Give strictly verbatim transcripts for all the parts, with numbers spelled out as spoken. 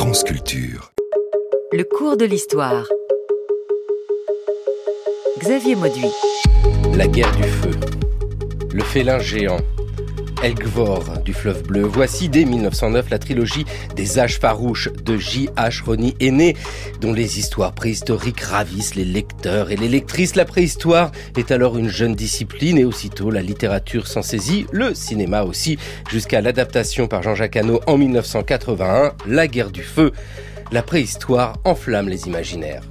France Culture. Le cours de l'histoire. Xavier Mauduit. La guerre du feu. Le félin géant. Elgvor du fleuve bleu. Voici dès mille neuf cent neuf la trilogie des âges farouches de J H Ronnie Aîné, dont les histoires préhistoriques ravissent les lecteurs et les lectrices. La préhistoire est alors une jeune discipline et aussitôt la littérature s'en saisit, le cinéma aussi, jusqu'à l'adaptation par Jean-Jacques Hano en mille neuf cent quatre-vingt-un, La guerre du feu. La préhistoire enflamme les imaginaires.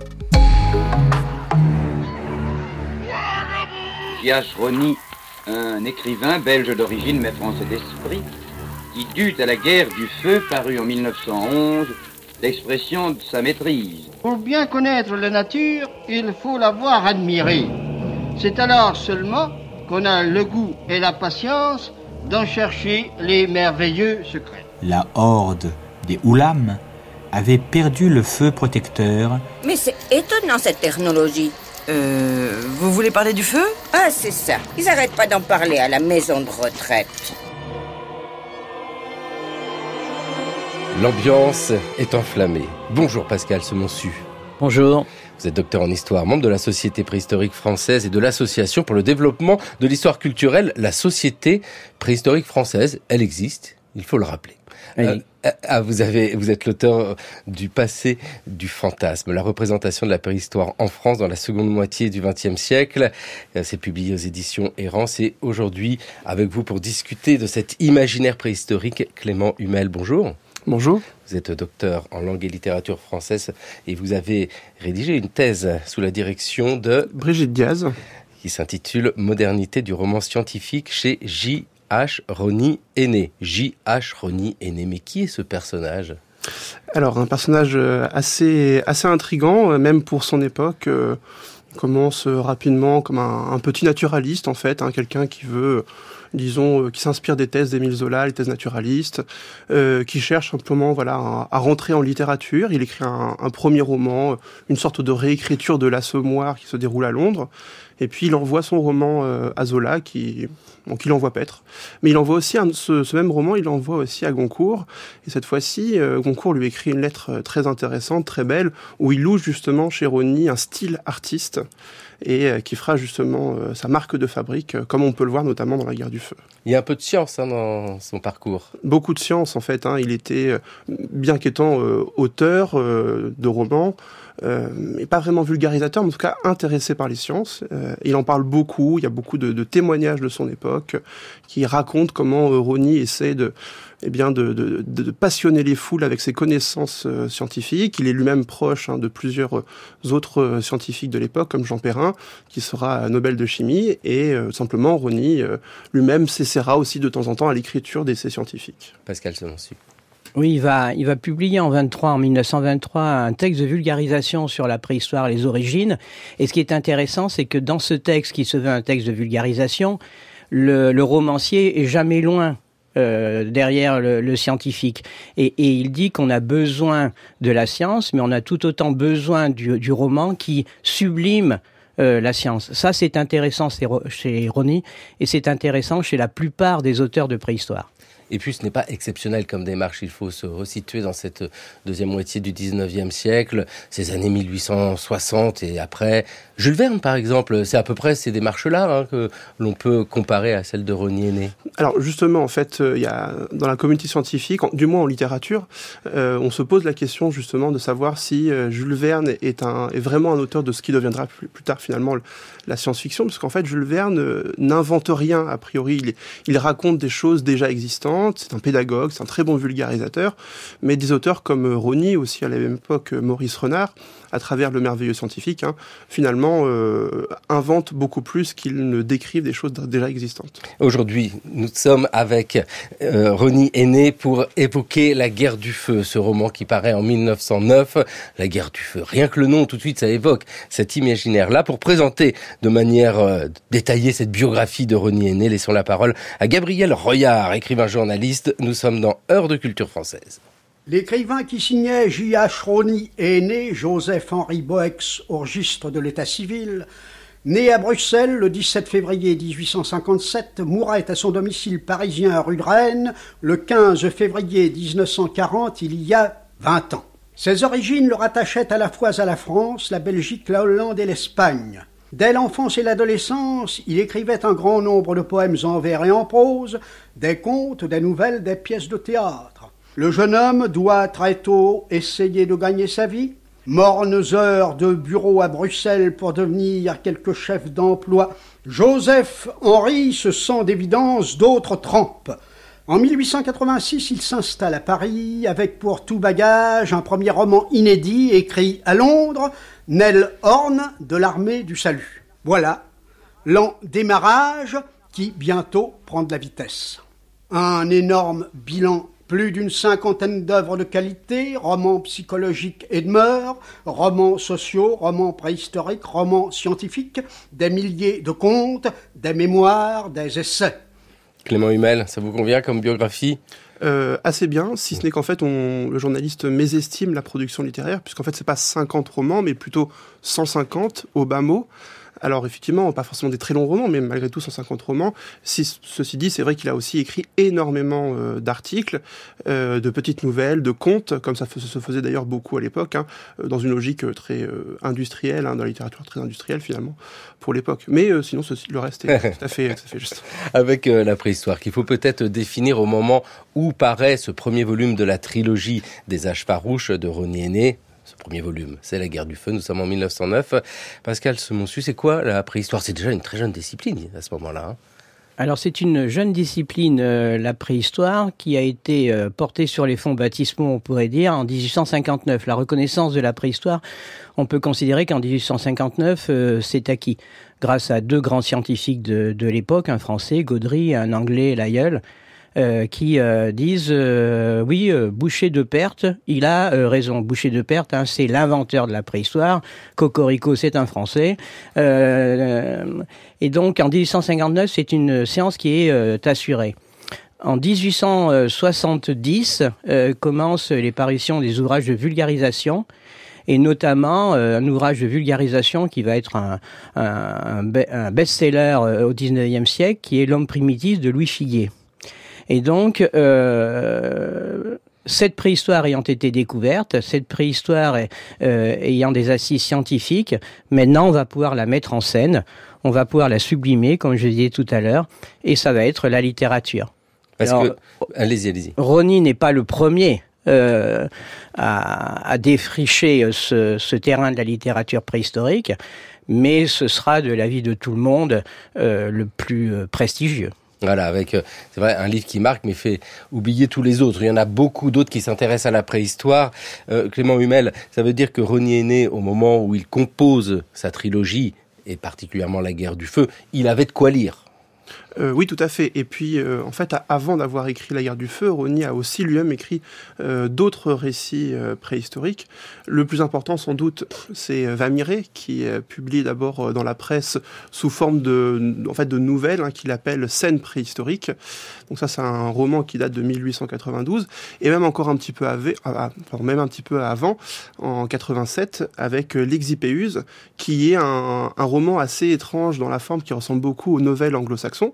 J H Ronnie, un écrivain belge d'origine mais français d'esprit, qui dut à la guerre du feu, paru en mille neuf cent onze, l'expression de sa maîtrise. Pour bien connaître la nature, il faut l'avoir admirée. C'est alors seulement qu'on a le goût et la patience d'en chercher les merveilleux secrets. La horde des Oulam avait perdu le feu protecteur. Mais c'est étonnant cette technologie. Euh... Vous voulez parler du feu ? Ah, c'est ça. Ils arrêtent pas d'en parler à la maison de retraite. L'ambiance est enflammée. Bonjour Pascal Semonsu. Bonjour. Vous êtes docteur en histoire, membre de la Société préhistorique française et de l'Association pour le développement de l'histoire culturelle. La Société préhistorique française, elle existe, il faut le rappeler. Oui. Euh, ah, vous avez, vous êtes l'auteur du Passé du fantasme, la représentation de la préhistoire en France dans la seconde moitié du vingtième siècle. C'est publié aux éditions Errance et aujourd'hui, avec vous pour discuter de cet imaginaire préhistorique, Clément Humel, bonjour. Bonjour. Vous êtes docteur en langue et littérature française et vous avez rédigé une thèse sous la direction de Brigitte Diaz, qui s'intitule Modernité du roman scientifique chez J H Ronnie Aîné. J H Ronnie Aîné. Mais qui est ce personnage ? Alors, un personnage assez, assez intriguant, même pour son époque. Euh, il commence rapidement comme un, un petit naturaliste, en fait, hein, quelqu'un qui veut, disons, euh, qui s'inspire des thèses d'Émile Zola, les thèses naturalistes, euh, qui cherche simplement, voilà, à, à rentrer en littérature. Il écrit un, un premier roman, une sorte de réécriture de l'Assommoir qui se déroule à Londres. Et puis il envoie son roman euh, à Zola, qui, donc il envoie paître. Mais il envoie aussi un, ce, ce même roman, il l'envoie aussi à Goncourt. Et cette fois-ci, euh, Goncourt lui écrit une lettre très intéressante, très belle, où il loue justement chez Ronnie un style artiste et euh, qui fera justement euh, sa marque de fabrique, euh, comme on peut le voir notamment dans La guerre du feu. Il y a un peu de science hein, dans son parcours. Beaucoup de science en fait. Hein. Il était, euh, bien qu'étant euh, auteur euh, de romans, Euh, et pas vraiment vulgarisateur, mais en tout cas intéressé par les sciences. Euh, il en parle beaucoup, il y a beaucoup de, de témoignages de son époque qui racontent comment euh, Ronnie essaie de, eh bien de, de, de passionner les foules avec ses connaissances euh, scientifiques. Il est lui-même proche hein, de plusieurs autres euh, scientifiques de l'époque, comme Jean Perrin, qui sera Nobel de chimie, et euh, simplement Ronnie euh, lui-même s'essaiera aussi de temps en temps à l'écriture d'essais scientifiques. Pascal Semonsu. Oui, il va, il va publier en vingt-trois, en mille neuf cent vingt-trois, un texte de vulgarisation sur la préhistoire et les origines. Et ce qui est intéressant, c'est que dans ce texte, qui se veut un texte de vulgarisation, le, le romancier est jamais loin euh, derrière le, le scientifique. Et, et il dit qu'on a besoin de la science, mais on a tout autant besoin du, du roman qui sublime Euh, la science. Ça, c'est intéressant chez Ronnie et c'est intéressant chez la plupart des auteurs de préhistoire. Et puis, ce n'est pas exceptionnel comme démarche. Il faut se resituer dans cette deuxième moitié du dix-neuvième siècle, ces années mille huit cent soixante et après. Jules Verne, par exemple, c'est à peu près ces démarches-là hein, que l'on peut comparer à celles de Ronnie Aîné. Alors, justement, en fait, il euh, y a, dans la communauté scientifique, en, du moins en littérature, euh, on se pose la question, justement, de savoir si euh, Jules Verne est, un, est vraiment un auteur de ce qui deviendra plus, plus tard, finalement, la science-fiction, parce qu'en fait, Jules Verne euh, n'invente rien, a priori. Il, il raconte des choses déjà existantes. C'est un pédagogue, c'est un très bon vulgarisateur, mais des auteurs comme Ronnie, aussi à la même époque Maurice Renard, à travers Le merveilleux scientifique, hein, finalement euh, inventent beaucoup plus qu'ils ne décrivent des choses déjà existantes. Aujourd'hui, nous sommes avec euh, Ronnie Aîné pour évoquer La guerre du feu, ce roman qui paraît en mille neuf cent neuf. La guerre du feu, rien que le nom, tout de suite, ça évoque cet imaginaire-là. Pour présenter de manière euh, détaillée cette biographie de Ronnie Aîné, laissons la parole à Gabriel Royard, écrivain journaliste. Nous sommes dans Heures de culture française. L'écrivain qui signait J H Ronnie Aîné, Joseph-Henri Boex, au registre de l'état civil, né à Bruxelles le dix-sept février dix-huit cent cinquante-sept, mourait à son domicile parisien rue de Rennes le quinze février mille neuf cent quarante, il y a vingt ans. Ses origines le rattachaient à la fois à la France, la Belgique, la Hollande et l'Espagne. Dès l'enfance et l'adolescence, il écrivait un grand nombre de poèmes en vers et en prose, des contes, des nouvelles, des pièces de théâtre. Le jeune homme doit très tôt essayer de gagner sa vie. Mornes heures de bureau à Bruxelles pour devenir quelque chef d'emploi. Joseph-Henri se sent d'évidence d'autres trempes. En mille huit cent quatre-vingt-six, il s'installe à Paris avec pour tout bagage un premier roman inédit écrit à Londres, Nell Horn de l'armée du salut. Voilà, lent démarrage qui bientôt prend de la vitesse. Un énorme bilan, plus d'une cinquantaine d'œuvres de qualité, romans psychologiques et de mœurs, romans sociaux, romans préhistoriques, romans scientifiques, des milliers de contes, des mémoires, des essais. Clément Humel, ça vous convient comme biographie ? Euh, assez bien, si ce n'est qu'en fait, on, le journaliste mésestime la production littéraire, puisqu'en fait, c'est pas cinquante romans, mais plutôt cent cinquante au bas mot. Alors effectivement, pas forcément des très longs romans, mais malgré tout cent cinquante romans. Si, ceci dit, c'est vrai qu'il a aussi écrit énormément euh, d'articles, euh, de petites nouvelles, de contes, comme ça se faisait d'ailleurs beaucoup à l'époque, hein, dans une logique très euh, industrielle, hein, dans la littérature très industrielle finalement, pour l'époque. Mais euh, sinon, ceci, le reste est tout à fait, tout à fait juste. Avec euh, la préhistoire, qu'il faut peut-être définir au moment où paraît ce premier volume de la trilogie des âges farouches de Rosny Aîné. Ce premier volume, c'est la guerre du feu, nous sommes en mille neuf cent neuf. Pascal Semonsu, c'est quoi la préhistoire ? C'est déjà une très jeune discipline à ce moment-là. Hein. Alors c'est une jeune discipline, euh, la préhistoire, qui a été euh, portée sur les fonds baptismaux, on pourrait dire, en dix-huit cent cinquante-neuf. La reconnaissance de la préhistoire, on peut considérer qu'en dix-huit cent cinquante-neuf, euh, c'est acquis. Grâce à deux grands scientifiques de, de l'époque, un Français, Gaudry, et un Anglais, Lyell, Euh, qui euh, disent euh, oui, euh, Boucher de Perthes, il a euh, raison. Boucher de Perthes, hein, c'est l'inventeur de la préhistoire. Cocorico, c'est un Français. Euh, et donc, en dix-huit cent cinquante-neuf, c'est une séance qui est euh, assurée. En dix-huit cent soixante-dix, euh, commencent les parutions des ouvrages de vulgarisation, et notamment euh, un ouvrage de vulgarisation qui va être un, un, un best-seller euh, au dix-neuvième siècle, qui est L'homme primitif de Louis Figuier. Et donc, euh, cette préhistoire ayant été découverte, cette préhistoire euh, ayant des assises scientifiques, maintenant on va pouvoir la mettre en scène, on va pouvoir la sublimer, comme je disais tout à l'heure, et ça va être la littérature. Parce Alors, que... Allez-y, allez-y. Rosny n'est pas le premier euh, à, à défricher ce, ce terrain de la littérature préhistorique, mais ce sera de l'avis de tout le monde euh, le plus euh, prestigieux. Voilà, avec, euh, c'est vrai, un livre qui marque, mais fait oublier tous les autres. Il y en a beaucoup d'autres qui s'intéressent à la préhistoire. Euh, Clément Humel, ça veut dire que Rosny Aîné, au moment où il compose sa trilogie, et particulièrement La guerre du feu, il avait de quoi lire. Euh, oui, tout à fait. Et puis, euh, en fait, avant d'avoir écrit La guerre du feu, Rosny a aussi lui-même écrit euh, d'autres récits euh, préhistoriques. Le plus important, sans doute, c'est Vamiré, qui euh, publie d'abord euh, dans la presse sous forme de, en fait, de nouvelles, hein, qu'il appelle Scènes préhistoriques. Donc ça, c'est un roman qui date de mille huit cent quatre-vingt-douze, et même encore un petit peu avant, enfin, même un petit peu avant, en quatre-vingt-sept, avec euh, L'Exipéuse, qui est un, un roman assez étrange dans la forme, qui ressemble beaucoup aux nouvelles anglo-saxons,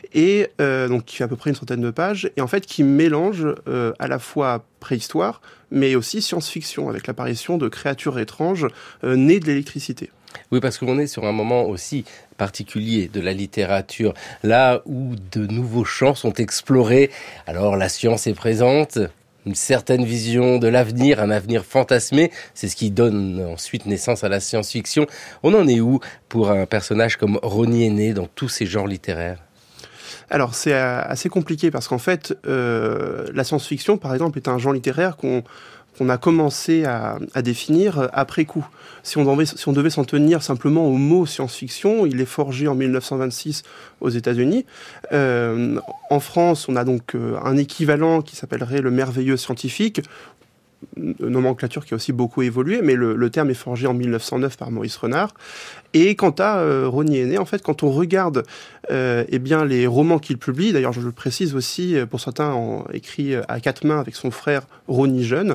et euh, donc qui fait à peu près une centaine de pages, et en fait qui mélange euh, à la fois préhistoire, mais aussi science-fiction, avec l'apparition de créatures étranges euh, nées de l'électricité. Oui, parce qu'on est sur un moment aussi particulier de la littérature, là où de nouveaux champs sont explorés. Alors la science est présente, une certaine vision de l'avenir, un avenir fantasmé, c'est ce qui donne ensuite naissance à la science-fiction. On en est où pour un personnage comme Rosny Aîné dans tous ces genres littéraires ? Alors c'est assez compliqué parce qu'en fait, euh, la science-fiction, par exemple, est un genre littéraire qu'on qu'on a commencé à, à définir après coup. Si on devait, si on devait s'en tenir simplement au mot science-fiction, il est forgé en mille neuf cent vingt-six aux États-Unis. Euh, en France, on a donc un équivalent qui s'appellerait le merveilleux scientifique, nomenclature qui a aussi beaucoup évolué, mais le, le terme est forgé en mille neuf cent neuf par Maurice Renard. Et quant à euh, Rosny Aîné, en fait, quand on regarde euh, eh bien, les romans qu'il publie, d'ailleurs je le précise aussi, pour certains en, écrit à quatre mains avec son frère Rosny Jeune,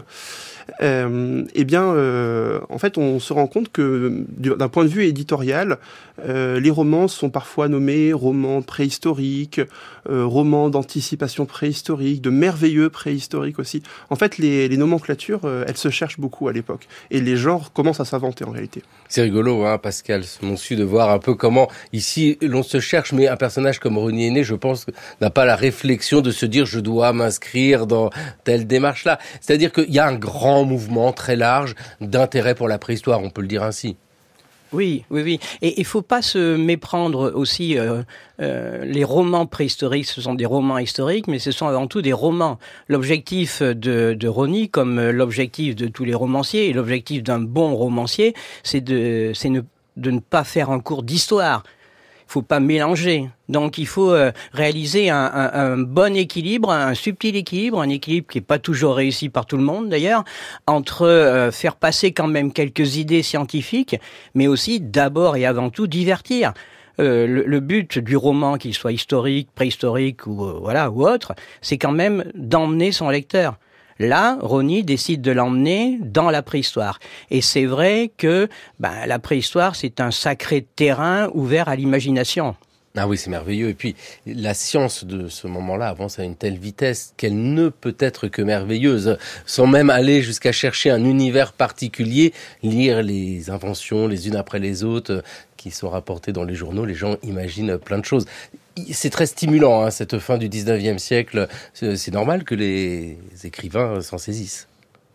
euh, eh bien, euh, en fait, on se rend compte que d'un point de vue éditorial, euh, les romans sont parfois nommés romans préhistoriques, euh, romans d'anticipation préhistorique, de merveilleux préhistoriques aussi. En fait, les, les nomenclatures nomenclature, euh, elle se cherche beaucoup à l'époque. Et les genres commencent à s'inventer en réalité. C'est rigolo, hein, Pascal, mon su de voir un peu comment, ici, l'on se cherche, mais un personnage comme Rosny Aîné, je pense, n'a pas la réflexion de se dire « je dois m'inscrire dans telle démarche-là ». C'est-à-dire qu'il y a un grand mouvement très large d'intérêt pour la préhistoire, on peut le dire ainsi. Oui, oui, oui. Et il faut pas se méprendre aussi. Euh, euh, les romans préhistoriques, ce sont des romans historiques, mais ce sont avant tout des romans. L'objectif de, de Rosny, comme l'objectif de tous les romanciers, et l'objectif d'un bon romancier, c'est de, c'est ne, de ne pas faire un cours d'histoire. Il faut pas mélanger. Donc il faut euh, réaliser un, un, un bon équilibre, un subtil équilibre, un équilibre qui est pas toujours réussi par tout le monde d'ailleurs, entre euh, faire passer quand même quelques idées scientifiques, mais aussi d'abord et avant tout divertir. Euh, le, le but du roman, qu'il soit historique, préhistorique ou euh, voilà ou autre, c'est quand même d'emmener son lecteur. Là, Rosny décide de l'emmener dans la préhistoire. Et c'est vrai que ben, la préhistoire, c'est un sacré terrain ouvert à l'imagination. Ah oui, c'est merveilleux. Et puis, la science de ce moment-là avance à une telle vitesse qu'elle ne peut être que merveilleuse, sans même aller jusqu'à chercher un univers particulier, lire les inventions les unes après les autres qui sont rapportées dans les journaux. Les gens imaginent plein de choses. C'est très stimulant, hein, cette fin du dix-neuvième siècle. C'est normal que les écrivains s'en saisissent.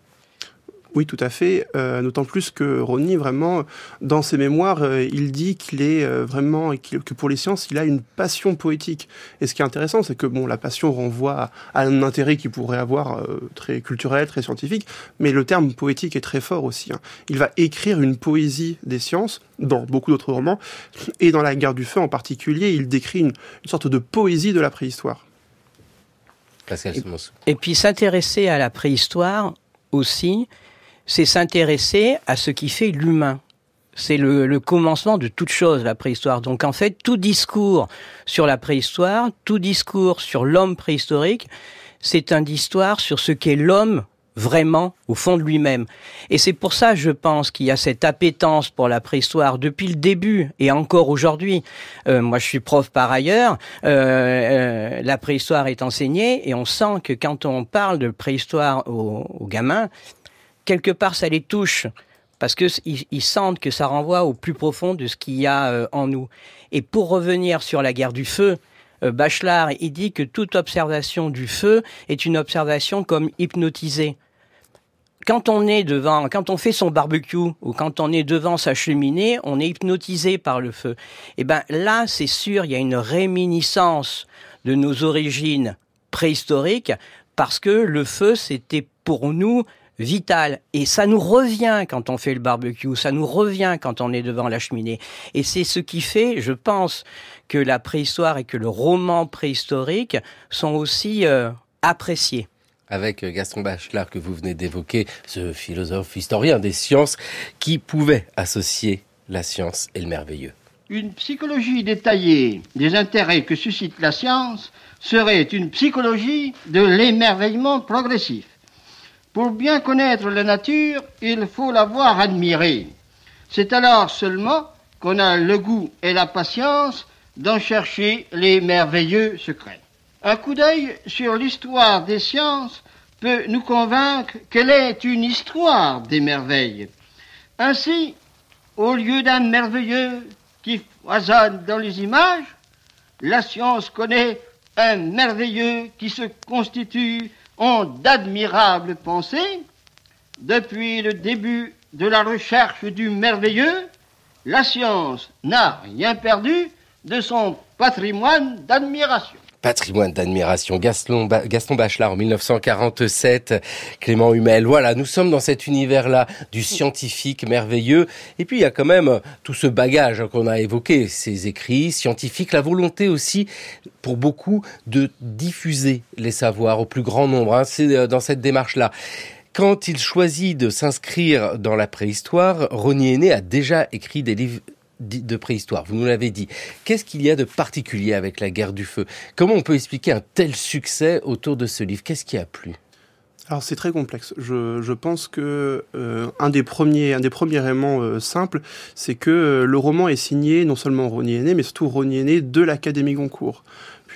Oui, tout à fait. Euh, d'autant plus que Rosny, vraiment, dans ses mémoires, euh, il dit qu'il est euh, vraiment, qu'il, que pour les sciences, il a une passion poétique. Et ce qui est intéressant, c'est que bon, la passion renvoie à, à un intérêt qu'il pourrait avoir euh, très culturel, très scientifique, mais le terme poétique est très fort aussi. Hein. Il va écrire une poésie des sciences dans beaucoup d'autres romans, et dans La Guerre du Feu en particulier, il décrit une, une sorte de poésie de la préhistoire. Pascal Et, Simos. et puis s'intéresser à la préhistoire aussi, c'est s'intéresser à ce qui fait l'humain. C'est le, le commencement de toute chose, la préhistoire. Donc en fait, tout discours sur la préhistoire, tout discours sur l'homme préhistorique, c'est un discours sur ce qu'est l'homme vraiment au fond de lui-même. Et c'est pour ça, je pense, qu'il y a cette appétence pour la préhistoire depuis le début et encore aujourd'hui. Euh, moi, je suis prof par ailleurs. Euh, euh, la préhistoire est enseignée et on sent que quand on parle de préhistoire aux, aux gamins, quelque part, ça les touche, parce qu'ils ils sentent que ça renvoie au plus profond de ce qu'il y a euh, en nous. Et pour revenir sur la guerre du feu, euh, Bachelard, il dit que toute observation du feu est une observation comme hypnotisée. Quand on est devant, quand on fait son barbecue, ou quand on est devant sa cheminée, on est hypnotisé par le feu. Et ben là, c'est sûr, il y a une réminiscence de nos origines préhistoriques, parce que le feu, c'était pour nous vital. Et ça nous revient quand on fait le barbecue, ça nous revient quand on est devant la cheminée. Et c'est ce qui fait, je pense, que la préhistoire et que le roman préhistorique sont aussi euh, appréciés. Avec Gaston Bachelard que vous venez d'évoquer, ce philosophe historien des sciences qui pouvait associer la science et le merveilleux. Une psychologie détaillée des intérêts que suscite la science serait une psychologie de l'émerveillement progressif. Pour bien connaître la nature, il faut l'avoir admirée. C'est alors seulement qu'on a le goût et la patience d'en chercher les merveilleux secrets. Un coup d'œil sur l'histoire des sciences peut nous convaincre qu'elle est une histoire des merveilles. Ainsi, au lieu d'un merveilleux qui foisonne dans les images, la science connaît un merveilleux qui se constitue ont d'admirables pensées. Depuis le début de la recherche du merveilleux, la science n'a rien perdu de son patrimoine d'admiration. Patrimoine d'admiration, Gaston, ba- Gaston Bachelard en dix-neuf cent quarante-sept, Clément Humel. Voilà, nous sommes dans cet univers-là du scientifique merveilleux. Et puis il y a quand même tout ce bagage qu'on a évoqué, ces écrits scientifiques, la volonté aussi pour beaucoup de diffuser les savoirs au plus grand nombre. Hein. C'est dans cette démarche-là. Quand il choisit de s'inscrire dans la préhistoire, Rosny Aîné a déjà écrit des livres de préhistoire, vous nous l'avez dit. Qu'est-ce qu'il y a de particulier avec la guerre du feu ? Comment on peut expliquer un tel succès autour de ce livre ? Qu'est-ce qui a plu ? Alors c'est très complexe. Je, je pense que euh, un des premiers, un des premiers éléments euh, simples, c'est que euh, le roman est signé non seulement Rosny Aîné, mais surtout Rosny Aîné de l'Académie Goncourt.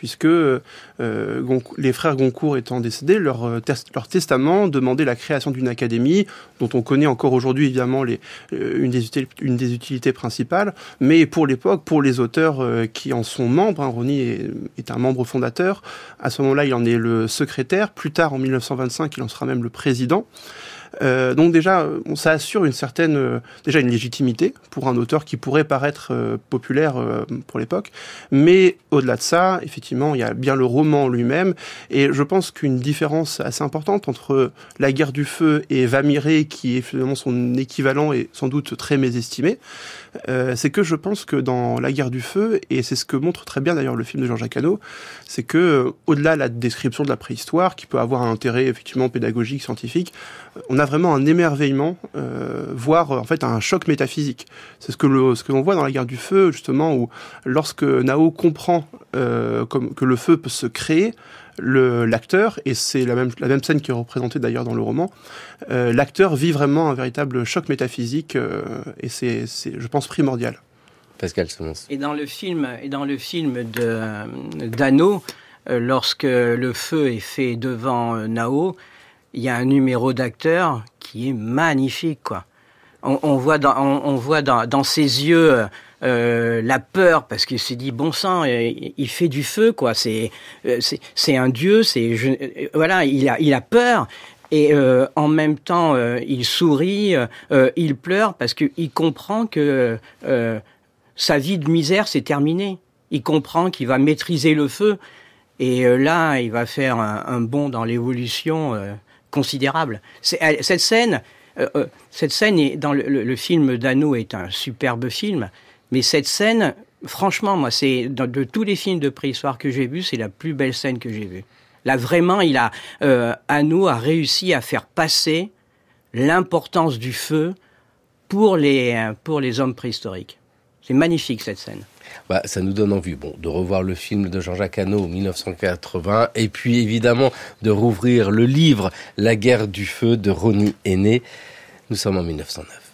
puisque euh, Goncourt, les frères Goncourt étant décédés, leur, euh, tes- leur testament demandait la création d'une académie, dont on connaît encore aujourd'hui évidemment les, euh, une, des util- une des utilités principales, mais pour l'époque, pour les auteurs euh, qui en sont membres, hein, Rosny est, est un membre fondateur, à ce moment-là il en est le secrétaire, plus tard en mille neuf cent vingt-cinq il en sera même le président. Euh, donc déjà, ça assure une certaine, euh, déjà une légitimité pour un auteur qui pourrait paraître euh, populaire euh, pour l'époque, mais au-delà de ça, effectivement, il y a bien le roman lui-même, et je pense qu'une différence assez importante entre La guerre du feu et Va Mirer, qui est finalement son équivalent et sans doute très mésestimé, euh, c'est que je pense que dans La guerre du feu, et c'est ce que montre très bien d'ailleurs le film de Jean-Jacques Hano, c'est que euh, au-delà de la description de la préhistoire, qui peut avoir un intérêt effectivement pédagogique, scientifique, on a vraiment un émerveillement, euh, voire en fait un choc métaphysique. C'est ce que le, ce que l'on voit dans La guerre du feu, justement, où lorsque Nao comprend euh, comme, que le feu peut se créer, le, l'acteur, et c'est la même, la même scène qui est représentée d'ailleurs dans le roman, euh, l'acteur vit vraiment un véritable choc métaphysique, euh, et c'est, c'est, je pense, primordial. Pascal Semence. Et dans le film, et dans le film de, d'Hano, euh, lorsque le feu est fait devant euh, Nao, il y a un numéro d'acteur qui est magnifique, quoi. On, on voit dans, on, on voit dans, dans ses yeux euh, la peur, parce qu'il s'est dit bon sang, il, il fait du feu, quoi. C'est, c'est, c'est un dieu, c'est, je, voilà, il a, il a peur. Et euh, en même temps, euh, il sourit, euh, il pleure parce qu'il comprend que euh, sa vie de misère c'est terminé. Il comprend qu'il va maîtriser le feu, et euh, là, il va faire un, un bond dans l'évolution. Euh, considérable. C'est, cette scène, euh, euh, cette scène est, dans le, le, le film d'Hano est un superbe film, mais cette scène, franchement, moi, c'est de, de tous les films de préhistoire que j'ai vus, c'est la plus belle scène que j'ai vue. Là, vraiment, il a euh, Hano a réussi à faire passer l'importance du feu pour les pour les hommes préhistoriques. C'est magnifique cette scène. Bah, ça nous donne envie bon, de revoir le film de Jean-Jacques Hano dix-neuf cent quatre-vingts et puis évidemment de rouvrir le livre La guerre du feu de Rosny Aîné. Nous sommes en dix-neuf cent neuf.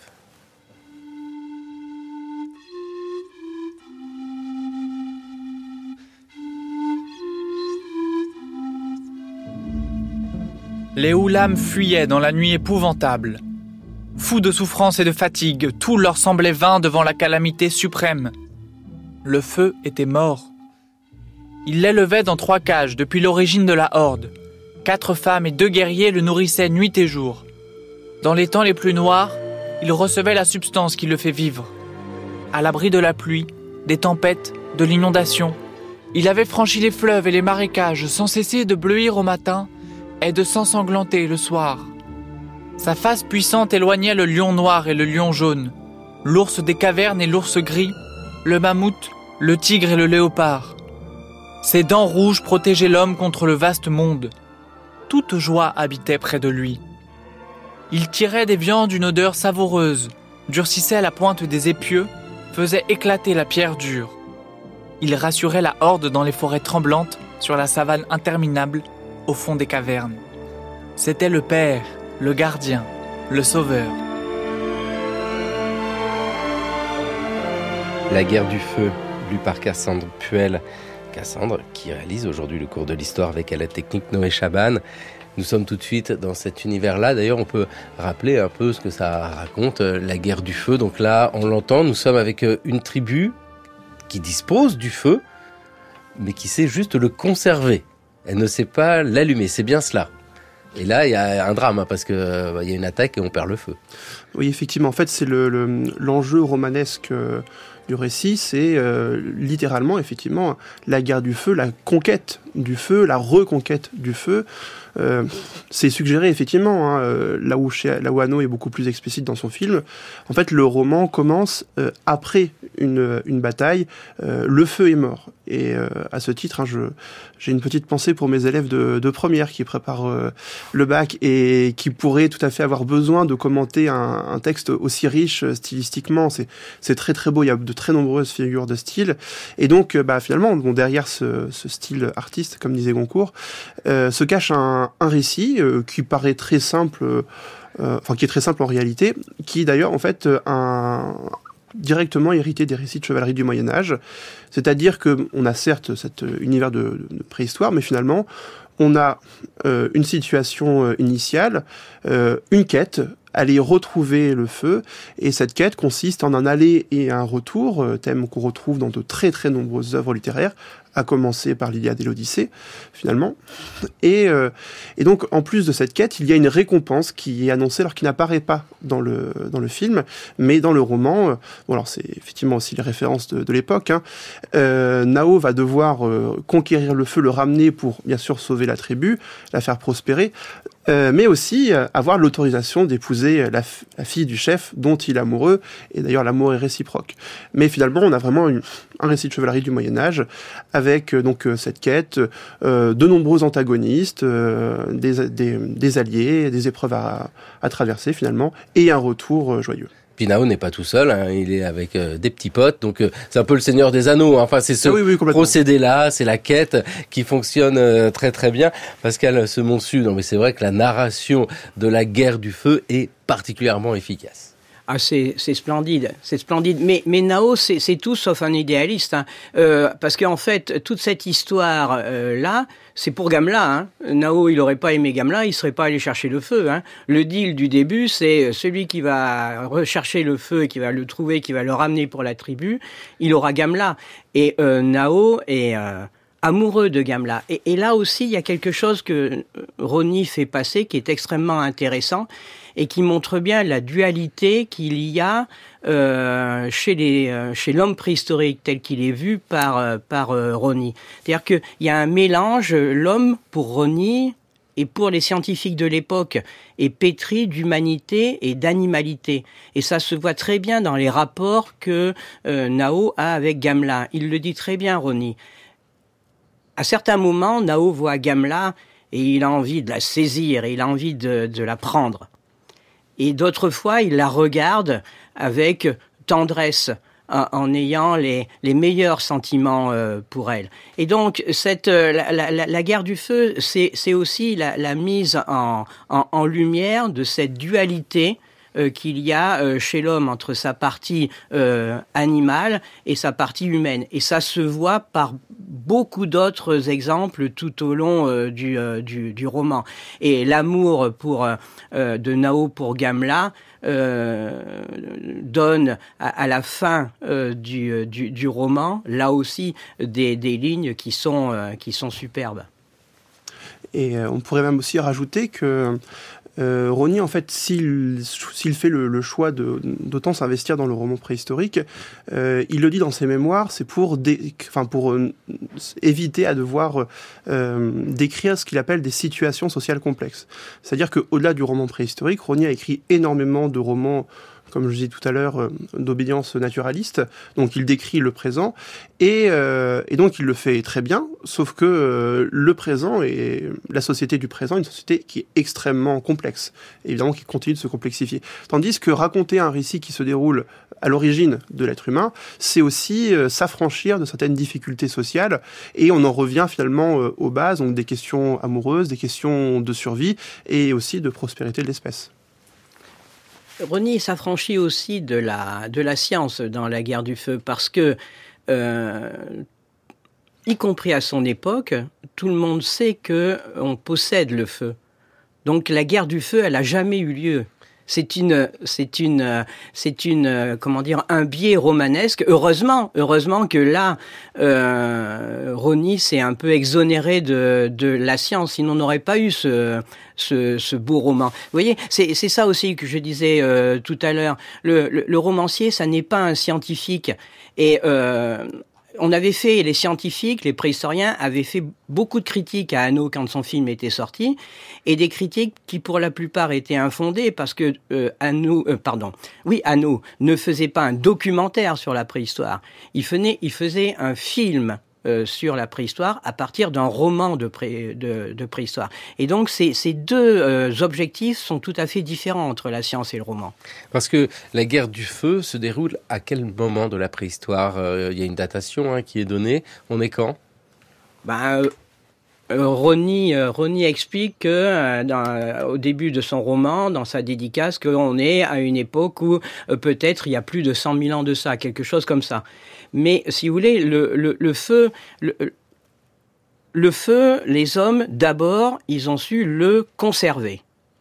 Les Oulam fuyaient dans la nuit épouvantable. Fous de souffrance et de fatigue, tout leur semblait vain devant la calamité suprême. Le feu était mort. Il l'élevait dans trois cages depuis l'origine de la horde. Quatre femmes et deux guerriers le nourrissaient nuit et jour. Dans les temps les plus noirs, il recevait la substance qui le fait vivre. À l'abri de la pluie, des tempêtes, de l'inondation, il avait franchi les fleuves et les marécages sans cesser de bleuir au matin et de s'ensanglanter le soir. Sa face puissante éloignait le lion noir et le lion jaune, l'ours des cavernes et l'ours gris, le mammouth, le tigre et le léopard. Ses dents rouges protégeaient l'homme contre le vaste monde. Toute joie habitait près de lui. Il tirait des viandes d'une odeur savoureuse, durcissait la pointe des épieux, faisait éclater la pierre dure. Il rassurait la horde dans les forêts tremblantes, sur la savane interminable, au fond des cavernes. C'était le père, le gardien, le sauveur. La guerre du feu, lu par Cassandre Puel. Cassandre, qui réalise aujourd'hui le cours de l'histoire avec à la technique Noé Chaban. Nous sommes tout de suite dans cet univers-là. D'ailleurs, on peut rappeler un peu ce que ça raconte, la guerre du feu. Donc là, on l'entend, nous sommes avec une tribu qui dispose du feu, mais qui sait juste le conserver. Elle ne sait pas l'allumer, c'est bien cela. Et là, il y a un drame, hein, parce qu'il euh, y a une attaque et on perd le feu. Oui, effectivement. En fait, c'est le, le, l'enjeu romanesque euh, du récit, c'est euh, littéralement, effectivement, la guerre du feu, la conquête du feu, la reconquête du feu. Euh, c'est suggéré, effectivement, hein, euh, là où, chez, là où Hano est beaucoup plus explicite dans son film. En fait, le roman commence euh, après une, une bataille. Euh, le feu est mort. Et euh, à ce titre, hein, je, j'ai une petite pensée pour mes élèves de, de première qui préparent euh, le bac et qui pourraient tout à fait avoir besoin de commenter un, un texte aussi riche euh, stylistiquement. C'est, c'est très très beau, il y a de très nombreuses figures de style. Et donc, euh, bah, finalement, bon, derrière ce, ce style artiste, comme disait Goncourt, euh, se cache un, un récit euh, qui paraît très simple, euh, enfin qui est très simple en réalité, qui d'ailleurs, en fait, un... directement hérité des récits de chevalerie du Moyen-Âge. C'est-à-dire qu'on a certes cet univers de, de préhistoire, mais finalement, on a euh, une situation euh, initiale, euh, une quête, aller retrouver le feu, et cette quête consiste en un aller et un retour, euh, thème qu'on retrouve dans de très très nombreuses œuvres littéraires, à commencer par l'Iliade et l'Odyssée, finalement. Et, euh, et donc, en plus de cette quête, il y a une récompense qui est annoncée, alors qui n'apparaît pas dans le, dans le film, mais dans le roman. Euh, bon, alors c'est effectivement aussi les références de, de l'époque. Hein. Euh, Nao va devoir euh, conquérir le feu, le ramener pour, bien sûr, sauver la tribu, la faire prospérer, euh, mais aussi euh, avoir l'autorisation d'épouser la, f- la fille du chef dont il est amoureux, et d'ailleurs l'amour est réciproque. Mais finalement, on a vraiment une, un récit de chevalerie du Moyen-Âge, avec euh, donc euh, cette quête, euh, de nombreux antagonistes, euh, des, des, des alliés, des épreuves à, à traverser finalement, et un retour euh, joyeux. Puis Nao n'est pas tout seul, hein, il est avec euh, des petits potes, donc euh, c'est un peu le Seigneur des Anneaux. Hein. Enfin, c'est ce ah oui, oui, procédé-là, c'est la quête qui fonctionne euh, très très bien. Pascal Semonsu, non mais c'est vrai que la narration de la guerre du feu est particulièrement efficace. Ah, c'est, c'est splendide, c'est splendide. Mais, mais Nao, c'est, c'est tout sauf un idéaliste, hein. Euh, parce qu'en fait, toute cette histoire euh, là, c'est pour Gamla. Hein. Nao, il aurait pas aimé Gamla, il serait pas allé chercher le feu. Hein. Le deal du début, c'est celui qui va rechercher le feu, qui va le trouver, qui va le ramener pour la tribu, il aura Gamla. Et euh, Nao est euh, amoureux de Gamla. Et, et là aussi, il y a quelque chose que Rosny fait passer qui est extrêmement intéressant et qui montre bien la dualité qu'il y a euh, chez, les, euh, chez l'homme préhistorique tel qu'il est vu par, euh, par euh, Rosny. C'est-à-dire qu'il y a un mélange, l'homme pour Rosny et pour les scientifiques de l'époque est pétri d'humanité et d'animalité. Et ça se voit très bien dans les rapports que euh, Nao a avec Gamla. Il le dit très bien, Rosny. À certains moments, Nao voit Gamla et il a envie de la saisir, et il a envie de, de la prendre. Et d'autres fois, il la regarde avec tendresse, en, en ayant les, les meilleurs sentiments euh, pour elle. Et donc, cette, euh, la, la, la guerre du feu, c'est, c'est aussi la, la mise en, en, en lumière de cette dualité euh, qu'il y a euh, chez l'homme entre sa partie euh, animale et sa partie humaine. Et ça se voit par beaucoup d'autres exemples tout au long euh, du, euh, du, du roman. Et l'amour pour, euh, de Nao pour Gamla euh, donne à, à la fin euh, du, du, du roman, là aussi, des, des lignes qui sont, euh, qui sont superbes. Et euh, on pourrait même aussi rajouter que Euh, Rosny, en fait, s'il, s'il fait le, le choix de, d'autant s'investir dans le roman préhistorique, euh, il le dit dans ses mémoires, c'est pour, dé, enfin pour euh, éviter à devoir euh, décrire ce qu'il appelle des situations sociales complexes. C'est-à-dire qu'au-delà du roman préhistorique, Rosny a écrit énormément de romans, comme je disais tout à l'heure, euh, d'obédience naturaliste. Donc il décrit le présent, et, euh, et donc il le fait très bien, sauf que euh, le présent et la société du présent est une société qui est extrêmement complexe, évidemment qui continue de se complexifier. Tandis que raconter un récit qui se déroule à l'origine de l'être humain, c'est aussi euh, s'affranchir de certaines difficultés sociales, et on en revient finalement euh, aux bases, donc des questions amoureuses, des questions de survie, et aussi de prospérité de l'espèce. Rosny s'affranchit aussi de la, de la science dans la guerre du feu parce que, euh, y compris à son époque, tout le monde sait qu'on possède le feu. Donc la guerre du feu, elle n'a jamais eu lieu. C'est une, c'est une, c'est une, comment dire, un biais romanesque. Heureusement, heureusement que là, euh, Rosny s'est un peu exonéré de, de la science. Sinon, on n'aurait pas eu ce, ce, ce beau roman. Vous voyez, c'est, c'est ça aussi que je disais euh, tout à l'heure. Le, le, le romancier, ça n'est pas un scientifique. Et euh, on avait fait, les scientifiques, les préhistoriens avaient fait beaucoup de critiques à Hano quand son film était sorti, et des critiques qui pour la plupart étaient infondées parce que euh, Hano, euh, pardon, oui, Hano ne faisait pas un documentaire sur la préhistoire. Il faisait, il faisait un film euh, sur la préhistoire à partir d'un roman de, pré, de, de préhistoire. Et donc ces, ces deux euh, objectifs sont tout à fait différents entre la science et le roman. Parce que la guerre du feu se déroule à quel moment de la préhistoire ? euh, Il y a une datation hein, qui est donnée. On est quand ? Ben, euh, Euh, Rosny, euh, Rosny explique que euh, dans, au début de son roman, dans sa dédicace, qu'on est à une époque où euh, peut-être il y a plus de cent mille ans de ça, quelque chose comme ça. Mais si vous voulez, le, le, le feu, le, le feu, les hommes, d'abord, ils ont su le conserver.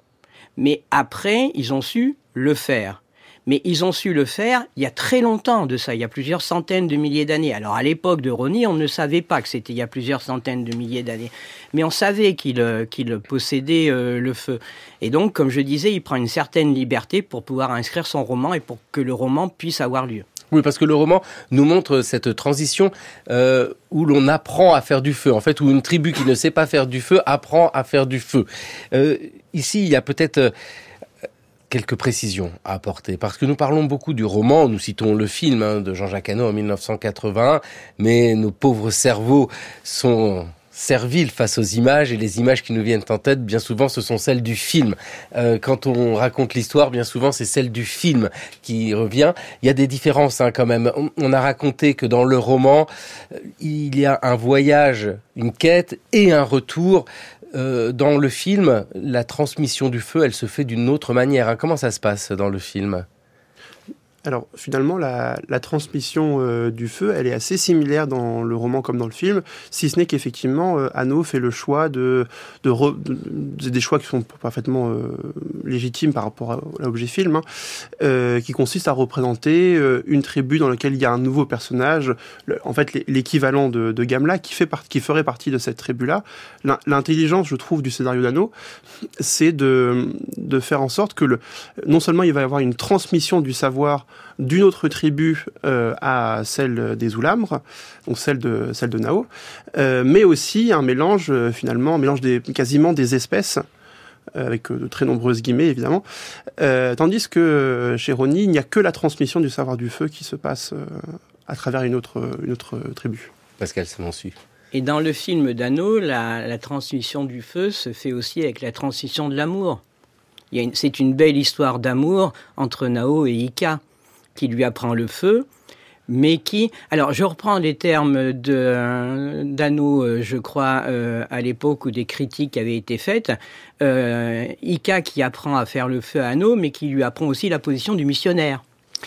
Mais après, ils ont su le faire. Mais ils ont su le faire il y a très longtemps de ça, il y a plusieurs centaines de milliers d'années. Alors à l'époque de Rosny, on ne savait pas que c'était il y a plusieurs centaines de milliers d'années. Mais on savait qu'il, qu'il possédait euh, le feu. Et donc, comme je disais, il prend une certaine liberté pour pouvoir inscrire son roman et pour que le roman puisse avoir lieu. Oui, parce que le roman nous montre cette transition euh, où l'on apprend à faire du feu. En fait, où une tribu qui ne sait pas faire du feu apprend à faire du feu. Euh, ici, il y a peut-être... Euh, quelques précisions à apporter, parce que nous parlons beaucoup du roman, nous citons le film hein, de Jean-Jacques Hano en mille neuf cent quatre-vingt-un, mais nos pauvres cerveaux sont serviles face aux images, et les images qui nous viennent en tête, bien souvent, ce sont celles du film. Euh, quand on raconte l'histoire, bien souvent, c'est celle du film qui revient. Il y a des différences hein, quand même. On, on a raconté que dans le roman, il y a un voyage, une quête et un retour. Euh, dans le film, la transmission du feu, elle se fait d'une autre manière. Hein. Comment ça se passe dans le film ? Alors finalement, la, la transmission euh, du feu, elle est assez similaire dans le roman comme dans le film, si ce n'est qu'effectivement, euh, Hano fait le choix de, de, re, de, de des choix qui sont parfaitement euh, légitimes par rapport à, à l'objet film, hein, euh, qui consiste à représenter euh, une tribu dans laquelle il y a un nouveau personnage, le, en fait l'équivalent de, de Gamla, qui fait part, qui ferait partie de cette tribu-là. L'intelligence, je trouve, du scénario d'Hano, c'est de, de faire en sorte que le, non seulement il va y avoir une transmission du savoir d'une autre tribu euh, à celle des Oulamres, donc celle de celle de Nao, euh, mais aussi un mélange euh, finalement, un mélange des quasiment des espèces euh, avec euh, de très nombreuses guillemets évidemment, euh, tandis que euh, chez Rosny, il n'y a que la transmission du savoir du feu qui se passe euh, à travers une autre une autre tribu. Pascal Semonsu. Et dans le film d'Hano, la, la transmission du feu se fait aussi avec la transmission de l'amour. Il y a une, c'est une belle histoire d'amour entre Nao et Ika, qui lui apprend le feu, mais qui... Alors, je reprends les termes de, d'Hano, je crois, euh, à l'époque où des critiques avaient été faites. Euh, Ika qui apprend à faire le feu à Hano, mais qui lui apprend aussi la position du missionnaire.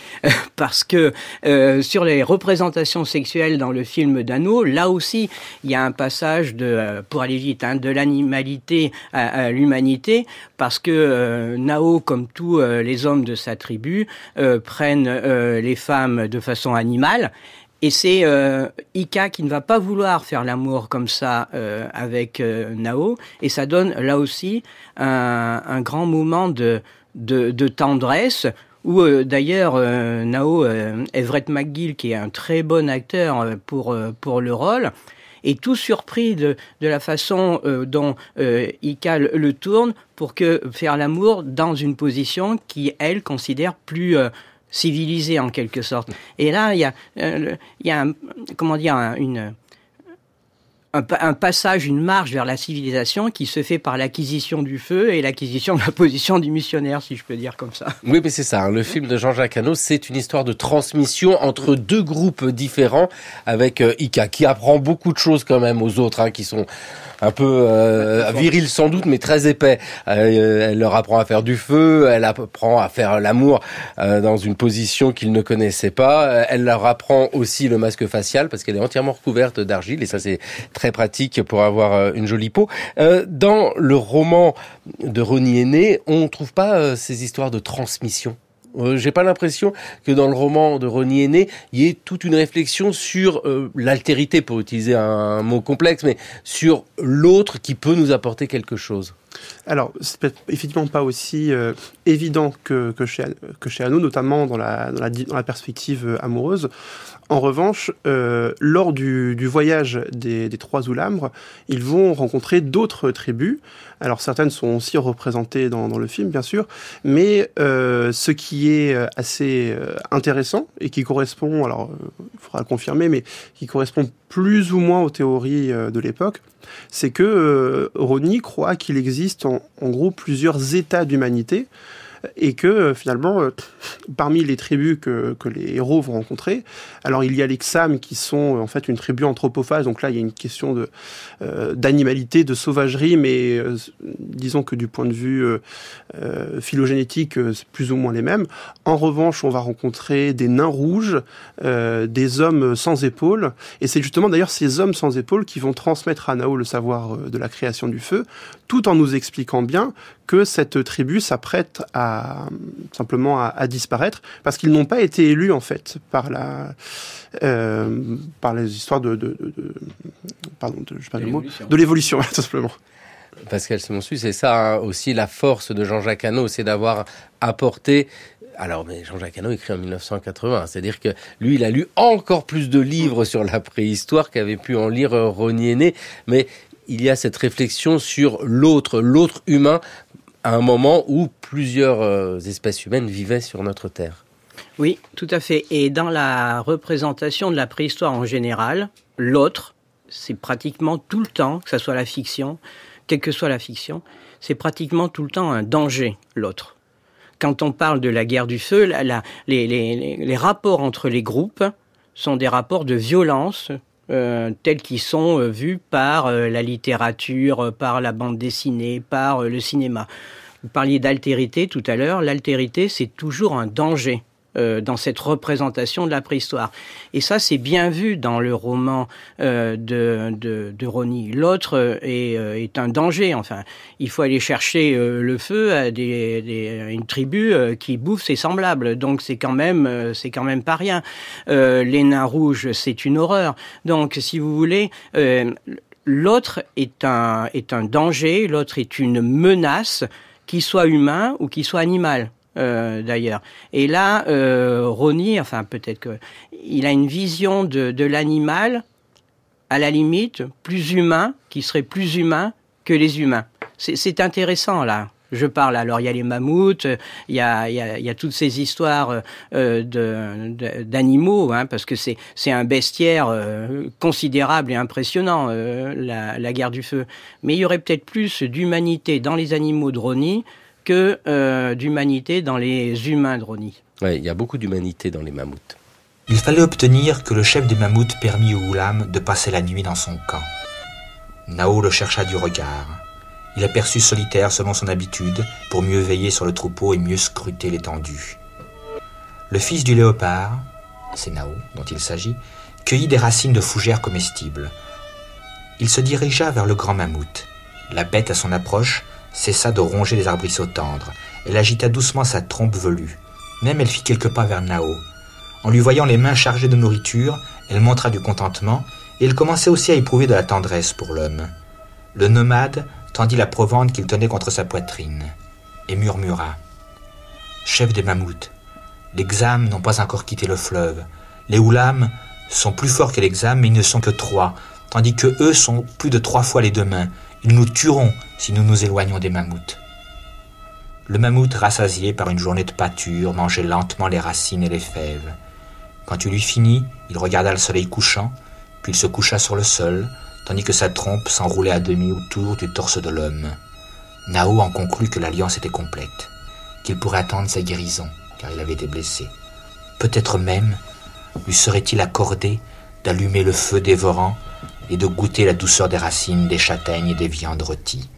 Parce que euh, sur les représentations sexuelles dans le film d'Hano, là aussi, il y a un passage de, euh, pour aller vite, hein, de l'animalité à, à l'humanité, parce que euh, Nao, comme tous euh, les hommes de sa tribu, euh, prennent euh, les femmes de façon animale. Et c'est euh, Ika qui ne va pas vouloir faire l'amour comme ça euh, avec euh, Nao, et ça donne là aussi un, un grand moment de, de, de tendresse. Où euh, d'ailleurs euh, Nao, euh, Everett McGill, qui est un très bon acteur euh, pour euh, pour le rôle, est tout surpris de de la façon euh, dont euh, Ika le, le tourne pour que faire l'amour dans une position qui elle considère plus euh, civilisée en quelque sorte. Et là il y a euh, il y a un, comment dire un, une Un, un passage, une marche vers la civilisation qui se fait par l'acquisition du feu et l'acquisition de la position du missionnaire, si je peux dire comme ça. Oui, mais c'est ça. Hein. Le film de Jean-Jacques Hano, c'est une histoire de transmission entre deux groupes différents, avec euh, Ika, qui apprend beaucoup de choses quand même aux autres, hein, qui sont un peu euh, virils sans doute, mais très épais. Euh, elle leur apprend à faire du feu, elle apprend à faire l'amour euh, dans une position qu'ils ne connaissaient pas. Elle leur apprend aussi le masque facial, parce qu'elle est entièrement recouverte d'argile, et ça c'est très pratique pour avoir une jolie peau. Euh, dans le roman de Rosny Aîné, on ne trouve pas euh, ces histoires de transmission. Euh, j'ai pas l'impression que dans le roman de Rosny Aîné, il y ait toute une réflexion sur euh, l'altérité, pour utiliser un mot complexe, mais sur l'autre qui peut nous apporter quelque chose. Alors, c'est peut-être effectivement pas aussi euh, évident que, que, chez, que chez Hano, notamment dans la, dans la, dans la perspective amoureuse. En revanche, euh, lors du, du voyage des, des trois Oulamres, ils vont rencontrer d'autres tribus. Alors, certaines sont aussi représentées dans, dans le film, bien sûr, mais euh, ce qui est assez intéressant et qui correspond, alors il faudra le confirmer, mais qui correspond plus ou moins aux théories de l'époque, c'est que euh, Rosny croit qu'il existe en, en gros plusieurs états d'humanité, et que finalement, euh, parmi les tribus que, que les héros vont rencontrer, alors il y a les Xam qui sont en fait une tribu anthropophage, donc là il y a une question de, euh, d'animalité, de sauvagerie, mais euh, disons que du point de vue euh, euh, phylogénétique, euh, c'est plus ou moins les mêmes. En revanche, on va rencontrer des nains rouges, euh, des hommes sans épaules, et c'est justement d'ailleurs ces hommes sans épaules qui vont transmettre à Nao le savoir de la création du feu, tout en nous expliquant bien que cette tribu s'apprête à simplement à, à disparaître parce qu'ils n'ont pas été élus en fait par la euh, par les histoires de, de, de, de pardon de, je sais pas de, le mot, de l'évolution tout simplement. Pascal Semonsu, c'est ça hein, aussi la force de Jean-Jacques Hano, c'est d'avoir apporté. Alors, mais Jean-Jacques Hano écrit en dix-neuf cent quatre-vingts, c'est-à-dire que lui, il a lu encore plus de livres sur la préhistoire qu'avait pu en lire Rosny Aîné, mais il y a cette réflexion sur l'autre, l'autre humain, à un moment où plusieurs euh, espèces humaines vivaient sur notre Terre. Oui, tout à fait. Et dans la représentation de la préhistoire en général, l'autre, c'est pratiquement tout le temps, que ce soit la fiction, quelle que soit la fiction, c'est pratiquement tout le temps un danger, l'autre. Quand on parle de la guerre du feu, la, la, les, les, les rapports entre les groupes sont des rapports de violence euh, tels qu'ils sont euh, vus par euh, la littérature, euh, par la bande dessinée, par euh, le cinéma. Vous parliez d'altérité tout à l'heure. L'altérité, c'est toujours un danger euh, dans cette représentation de la préhistoire. Et ça, c'est bien vu dans le roman euh, de, de, de Rosny. L'autre est, euh, est un danger. Enfin, il faut aller chercher euh, le feu à des, des, une tribu euh, qui bouffe ses semblables. Donc, c'est quand même, euh, c'est quand même pas rien. Euh, les nains rouges, c'est une horreur. Donc, si vous voulez, euh, l'autre est un, est un danger. L'autre est une menace, qu'il soit humain ou qu'il soit animal. Euh, d'ailleurs. Et là, euh, Rosny, enfin peut-être que il a une vision de, de l'animal, à la limite, plus humain, qui serait plus humain que les humains. C'est, c'est intéressant, là. Je parle, alors il y a les mammouths, il y a, il y a, il y a toutes ces histoires euh, de, de, d'animaux, hein, parce que c'est, c'est un bestiaire euh, considérable et impressionnant, euh, la, la guerre du feu. Mais il y aurait peut-être plus d'humanité dans les animaux de Rosny que euh, d'humanité dans les humains de Rosny. Oui, il y a beaucoup d'humanité dans les mammouths. Il fallait obtenir que le chef des mammouths permît au Ulam de passer la nuit dans son camp. Nao le chercha du regard. Il aperçut solitaire selon son habitude pour mieux veiller sur le troupeau et mieux scruter l'étendue. Le fils du léopard, c'est Nao dont il s'agit, cueillit des racines de fougères comestibles. Il se dirigea vers le grand mammouth. La bête, à son approche, cessa de ronger les arbrisseaux tendres. Elle agita doucement sa trompe velue. Même elle fit quelques pas vers Nao. En lui voyant les mains chargées de nourriture, elle montra du contentement et elle commençait aussi à éprouver de la tendresse pour l'homme. Le nomade tendit la provende qu'il tenait contre sa poitrine et murmura « Chef des mammouths, les Xam n'ont pas encore quitté le fleuve. Les Ulam sont plus forts que les Xam, mais ils ne sont que trois, tandis que eux sont plus de trois fois les deux mains. Ils nous tueront si nous nous éloignons des mammouths. » Le mammouth, rassasié par une journée de pâture, mangeait lentement les racines et les fèves. Quand il eut fini, il regarda le soleil couchant, puis il se coucha sur le sol, tandis que sa trompe s'enroulait à demi autour du torse de l'homme. Nao en conclut que l'alliance était complète, qu'il pourrait attendre sa guérison, car il avait été blessé. Peut-être même lui serait-il accordé d'allumer le feu dévorant et de goûter la douceur des racines, des châtaignes et des viandes rôties.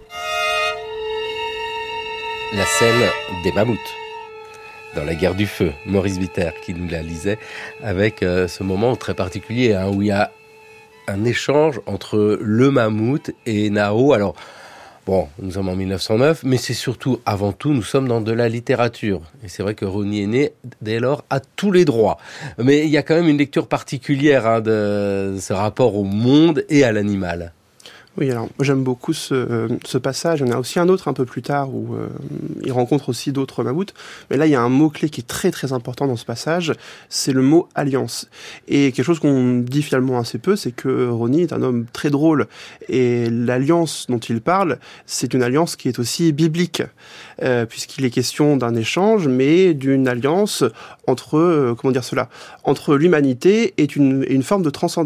La scène des mammouths dans la guerre du feu, Maurice Bitter qui nous la lisait avec euh, ce moment très particulier hein, où il y a un échange entre le mammouth et Nao. Alors bon, nous sommes en dix-neuf cent neuf, mais c'est surtout, avant tout, nous sommes dans de la littérature. Et c'est vrai que Rosny Aîné, dès lors, a tous les droits. Mais il y a quand même une lecture particulière hein, de ce rapport au monde et à l'animal. Oui, alors moi j'aime beaucoup ce, ce passage. Il y en a aussi un autre un peu plus tard où euh, il rencontre aussi d'autres mammouths. Mais là, il y a un mot-clé qui est très très important dans ce passage, c'est le mot alliance. Et quelque chose qu'on dit finalement assez peu, c'est que Rosny est un homme très drôle. Et l'alliance dont il parle, c'est une alliance qui est aussi biblique, euh, puisqu'il est question d'un échange, mais d'une alliance entre, euh, comment dire cela, entre l'humanité et une, et une forme de transcendance.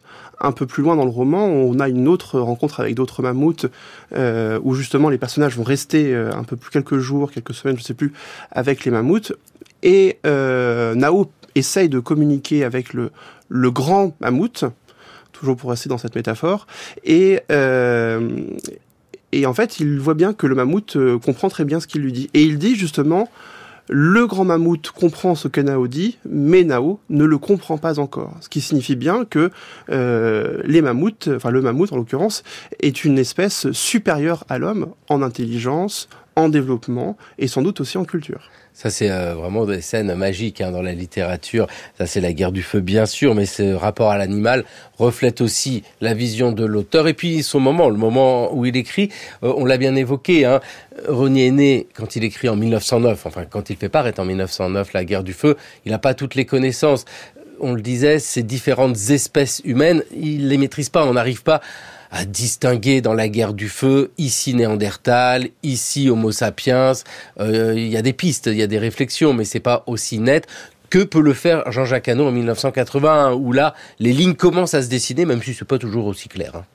un peu plus loin dans le roman, on a une autre rencontre avec d'autres mammouths, euh, où justement les personnages vont rester euh, un peu plus quelques jours, quelques semaines, je sais plus, avec les mammouths. Et euh, Nao essaye de communiquer avec le, le grand mammouth, toujours pour rester dans cette métaphore, et, euh, et en fait, il voit bien que le mammouth euh, comprend très bien ce qu'il lui dit. Et il dit justement... Le grand mammouth comprend ce que Nao dit, mais Nao ne le comprend pas encore. Ce qui signifie bien que euh, les mammouths, enfin le mammouth en l'occurrence, est une espèce supérieure à l'homme en intelligence, en développement et sans doute aussi en culture. Ça, c'est euh, vraiment des scènes magiques hein, dans la littérature. Ça, c'est la guerre du feu, bien sûr, mais ce rapport à l'animal reflète aussi la vision de l'auteur. Et puis, son moment, le moment où il écrit, euh, on l'a bien évoqué. Hein, Rosny est né quand il écrit en mille neuf cent neuf. Enfin, quand il fait paraître en mille neuf cent neuf la guerre du feu, il n'a pas toutes les connaissances. On le disait, ces différentes espèces humaines, il les maîtrise pas. On n'arrive pas à distinguer dans la guerre du feu, ici Néandertal, ici Homo sapiens. Euh, il y a des pistes, il y a des réflexions, mais c'est pas aussi net que peut le faire Jean-Jacques Hano en mille neuf cent quatre-vingt-un, où là, les lignes commencent à se dessiner, même si c'est pas toujours aussi clair. Hein.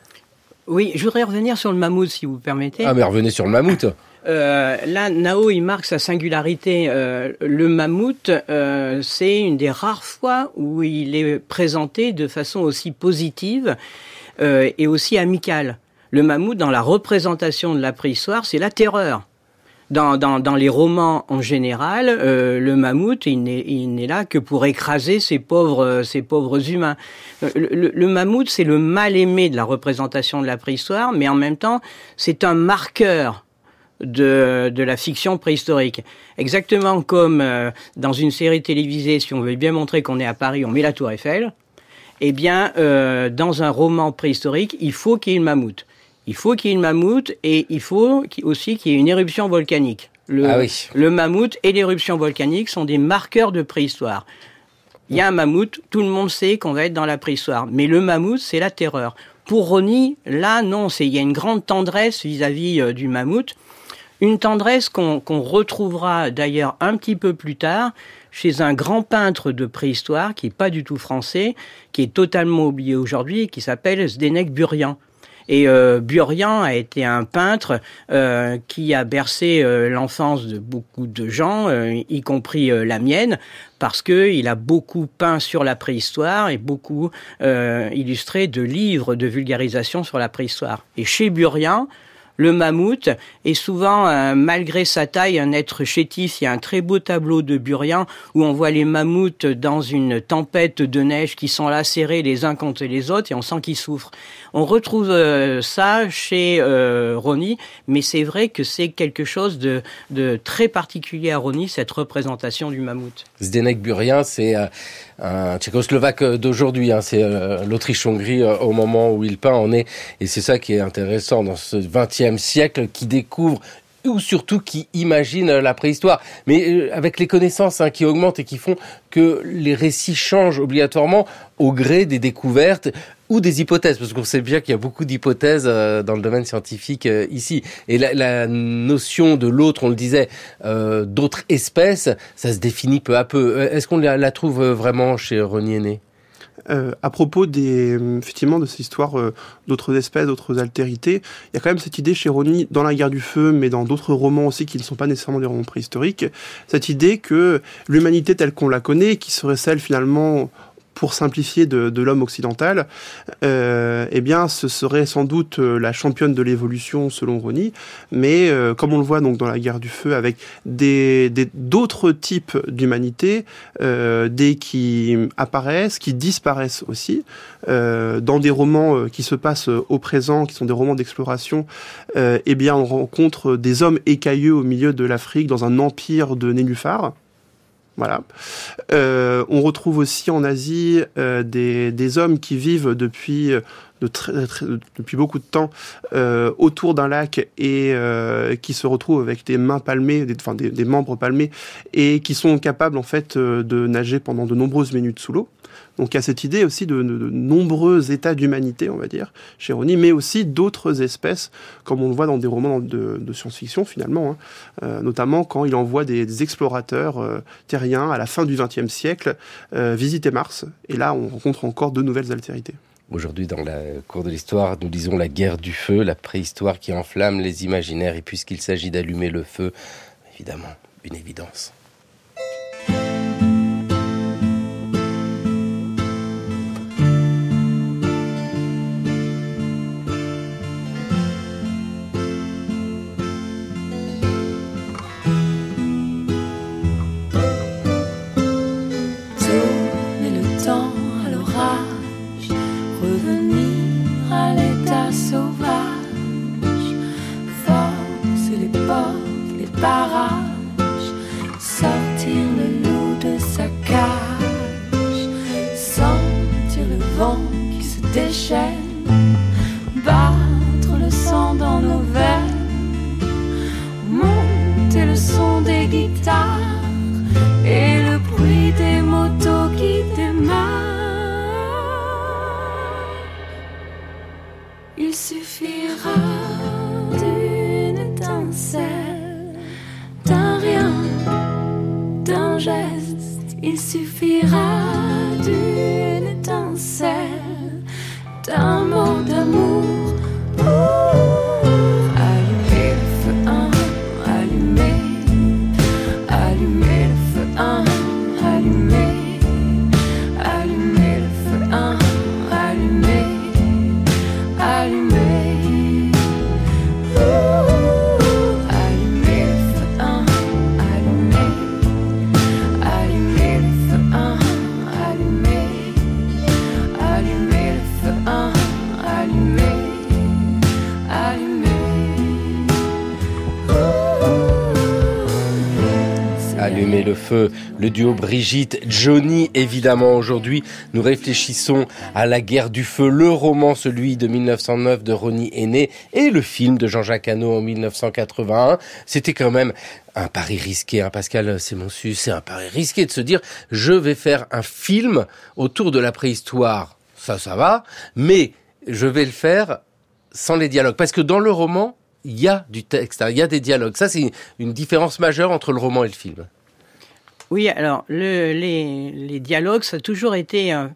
Oui, je voudrais revenir sur le mammouth, si vous permettez. Ah, mais revenez sur le mammouth. Euh, là, Nao, il marque sa singularité. Euh, le mammouth, euh, c'est une des rares fois où il est présenté de façon aussi positive euh, et aussi amicale. Le mammouth, dans la représentation de la préhistoire, c'est la terreur. Dans, dans, dans les romans en général, euh, le mammouth, il n'est, il n'est là que pour écraser ces pauvres, ces pauvres humains. Le, le, le mammouth, c'est le mal-aimé de la représentation de la préhistoire, mais en même temps, c'est un marqueur de, de la fiction préhistorique. Exactement comme euh, dans une série télévisée, si on veut bien montrer qu'on est à Paris, on met la Tour Eiffel. Eh bien, euh, dans un roman préhistorique, il faut qu'il y ait le mammouth. Il faut qu'il y ait le mammouth et il faut aussi qu'il y ait une éruption volcanique. Le, ah oui. le mammouth et l'éruption volcanique sont des marqueurs de préhistoire. Il y a un mammouth, tout le monde sait qu'on va être dans la préhistoire. Mais le mammouth, c'est la terreur. Pour Rosny, là, non, c'est, il y a une grande tendresse vis-à-vis euh, du mammouth. Une tendresse qu'on, qu'on retrouvera d'ailleurs un petit peu plus tard chez un grand peintre de préhistoire qui est pas du tout français, qui est totalement oublié aujourd'hui et qui s'appelle Zdeněk Burian. Et euh, Burian a été un peintre euh, qui a bercé euh, l'enfance de beaucoup de gens, euh, y compris euh, la mienne, parce que il a beaucoup peint sur la préhistoire et beaucoup euh, illustré de livres de vulgarisation sur la préhistoire. Et chez Burian, le mammouth est souvent, euh, malgré sa taille, un être chétif. Il y a un très beau tableau de Burian où on voit les mammouths dans une tempête de neige qui sont là serrés les uns contre les autres et on sent qu'ils souffrent. On retrouve euh, ça chez euh, Rosny, mais c'est vrai que c'est quelque chose de, de très particulier à Rosny, cette représentation du mammouth. Zdeněk Burian, c'est euh, un Tchécoslovaque d'aujourd'hui, hein, c'est euh, l'Autriche-Hongrie euh, au moment où il peint en est, et c'est ça qui est intéressant dans ce vingtième siècle qui découvre ou surtout qui imagine la préhistoire, mais euh, avec les connaissances hein, qui augmentent et qui font que les récits changent obligatoirement au gré des découvertes ou des hypothèses, parce qu'on sait bien qu'il y a beaucoup d'hypothèses euh, dans le domaine scientifique euh, ici. Et la, la notion de l'autre, on le disait, euh, d'autres espèces, ça se définit peu à peu. Est-ce qu'on la, la trouve vraiment chez Rosny Aîné ? Euh, à propos des, effectivement, de ces histoires euh, d'autres espèces, d'autres altérités, il y a quand même cette idée chez Rosny, dans La guerre du feu, mais dans d'autres romans aussi qui ne sont pas nécessairement des romans préhistoriques, cette idée que l'humanité telle qu'on la connaît, qui serait celle finalement, pour simplifier, de, de l'homme occidental, euh, eh bien, ce serait sans doute la championne de l'évolution selon Rosny, mais euh, comme on le voit donc dans La guerre du feu, avec des, des d'autres types d'humanité, euh, des qui apparaissent, qui disparaissent aussi, euh, dans des romans qui se passent au présent, qui sont des romans d'exploration, euh, eh bien, on rencontre des hommes écailleux au milieu de l'Afrique, dans un empire de nénuphars. Voilà. Euh, on retrouve aussi en Asie euh, des, des hommes qui vivent depuis de très, très, depuis beaucoup de temps euh, autour d'un lac et euh, qui se retrouvent avec des mains palmées, des, enfin des, des membres palmés, et qui sont capables en fait euh, de nager pendant de nombreuses minutes sous l'eau. Donc il y a cette idée aussi de, de, de nombreux états d'humanité, on va dire, chez Rosny, mais aussi d'autres espèces, comme on le voit dans des romans de, de science-fiction finalement, hein, euh, notamment quand il envoie des, des explorateurs euh, terriens à la fin du vingtième siècle euh, visiter Mars. Et là, on rencontre encore de nouvelles altérités. Aujourd'hui, dans la cour de l'histoire, nous lisons la guerre du feu, la préhistoire qui enflamme les imaginaires. Et puisqu'il s'agit d'allumer le feu, évidemment, une évidence. Allumer le feu, le duo Brigitte, Johnny, évidemment. Aujourd'hui, nous réfléchissons à la guerre du feu, le roman, celui de mille neuf cent neuf de Rosny Aîné, et le film de Jean-Jacques Hano en mille neuf cent quatre-vingt-un. C'était quand même un pari risqué, hein, Pascal Sémonçus, c'est un pari risqué de se dire « je vais faire un film autour de la préhistoire ». Ça, ça va, mais je vais le faire sans les dialogues. Parce que dans le roman, il y a du texte, hein, il y a des dialogues. Ça, c'est une différence majeure entre le roman et le film. Oui, alors, le, les, les dialogues, ça a toujours été un,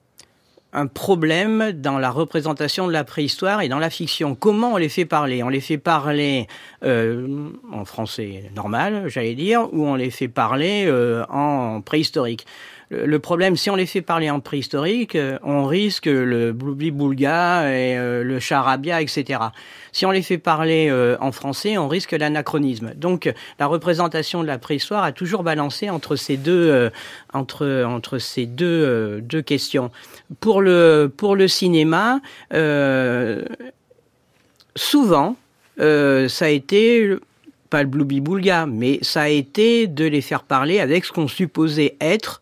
un problème dans la représentation de la préhistoire et dans la fiction. Comment on les fait parler ? On les fait parler euh, en français normal, j'allais dire, ou on les fait parler euh, en préhistorique. Le problème, si on les fait parler en préhistorique, on risque le bloubi-boulga et euh, le charabia, et cetera. Si on les fait parler euh, en français, on risque l'anachronisme. Donc, la représentation de la préhistoire a toujours balancé entre ces deux, euh, entre entre ces deux euh, deux questions. Pour le pour le cinéma, euh, souvent, euh, ça a été pas le bloubi-boulga, mais ça a été de les faire parler avec ce qu'on supposait être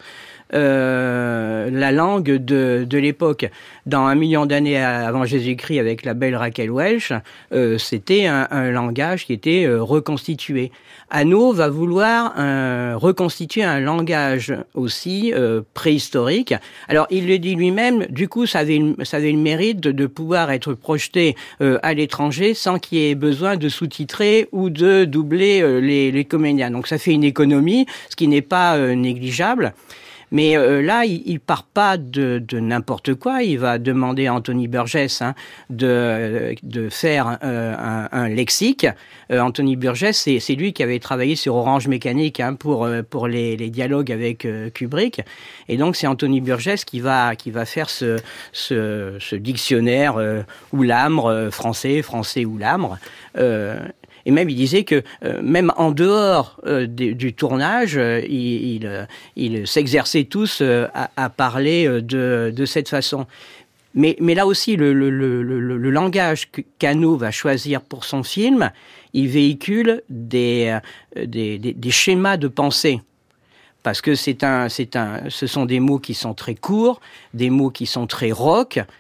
Euh, la langue de, de l'époque. Dans un million d'années avant Jésus-Christ, avec la belle Raquel Welch, euh, c'était un, un langage qui était euh, reconstitué. Hano va vouloir euh, reconstituer un langage aussi euh, préhistorique. Alors, il le dit lui-même, du coup, ça avait, ça avait le mérite de, de pouvoir être projeté euh, à l'étranger sans qu'il y ait besoin de sous-titrer ou de doubler euh, les, les comédiens. Donc, ça fait une économie, ce qui n'est pas euh, négligeable. Mais euh, là, il, il part pas de, de n'importe quoi. Il va demander à Anthony Burgess hein, de, de faire euh, un, un lexique. Euh, Anthony Burgess, c'est, c'est lui qui avait travaillé sur Orange Mécanique hein, pour pour les, les dialogues avec euh, Kubrick. Et donc, c'est Anthony Burgess qui va qui va faire ce ce, ce dictionnaire euh, oulamre euh, français, français oulamre. Euh, Et même, il disait que euh, même en dehors euh, du, du tournage, euh, ils il, il s'exerçaient tous euh, à, à parler de, de cette façon. Mais, mais là aussi, le, le, le, le, le langage qu'Hano va choisir pour son film, il véhicule des, des, des, des schémas de pensée. Parce que c'est un, c'est un, ce sont des mots qui sont très courts, des mots qui sont très rock,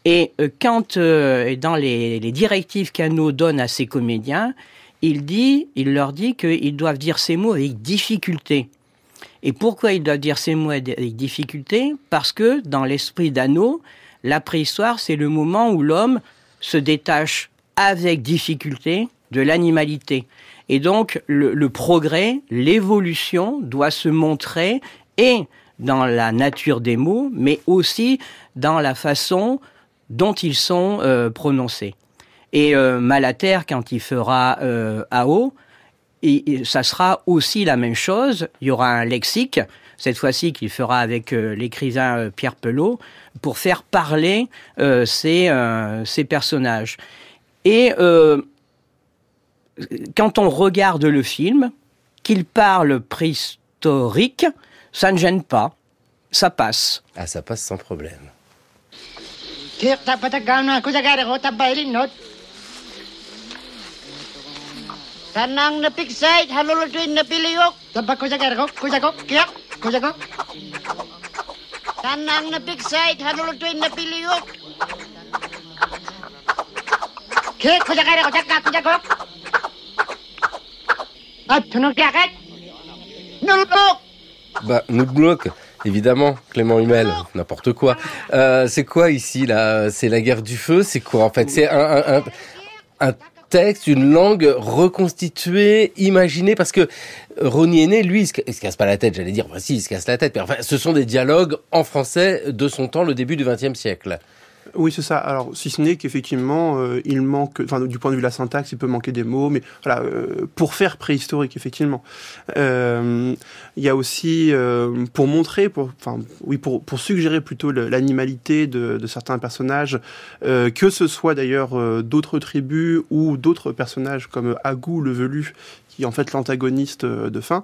Et euh, quand, euh, dans les, les directives qu'Hannot donne à ses comédiens, il, dit, il leur dit qu'ils doivent dire ces mots avec difficulté. Et pourquoi ils doivent dire ces mots avec difficulté ? Parce que, dans l'esprit d'Hannot, la préhistoire, c'est le moment où l'homme se détache avec difficulté de l'animalité. Et donc, le, le progrès, l'évolution doit se montrer et dans la nature des mots, mais aussi dans la façon dont ils sont euh, prononcés. Et euh, Malater, quand il fera euh, A O, et, et ça sera aussi la même chose. Il y aura un lexique, cette fois-ci qu'il fera avec euh, l'écrivain euh, Pierre Pelot, pour faire parler euh, ces, euh, ces personnages. Et euh, quand on regarde le film, qu'il parle préhistorique, ça ne gêne pas, ça passe. Ah, ça passe sans problème. Tanang na pigsay, halulutuin na piliyok. Tabak ko sa gargok, kusagok, kiyak, kusagok. Tanang na pigsay, halulutuin na piliyok. Kik, kusagara, kusagak, kusagok. At tunok yakat. Nulbok. Bah, Nulbok, évidemment, Clément Humel, n'importe quoi. Euh, c'est quoi ici, là ? C'est la guerre du feu ? C'est quoi, en fait ? C'est un... un, un, un texte, une langue reconstituée, imaginée, parce que Rosny Aîné, lui, il se, il se casse pas la tête, j'allais dire, bah si, il se casse la tête, mais enfin, ce sont des dialogues en français de son temps, le début du vingtième siècle. Oui, c'est ça. Alors, si ce n'est qu'effectivement, euh, il manque, enfin, du point de vue de la syntaxe, il peut manquer des mots, mais voilà, euh, pour faire préhistorique, effectivement. Euh, il y a aussi, euh, pour montrer, pour, enfin, oui, pour, pour suggérer plutôt le, l'animalité de, de certains personnages, euh, que ce soit d'ailleurs euh, d'autres tribus ou d'autres personnages comme Agou le Velu, qui est en fait l'antagoniste de fin,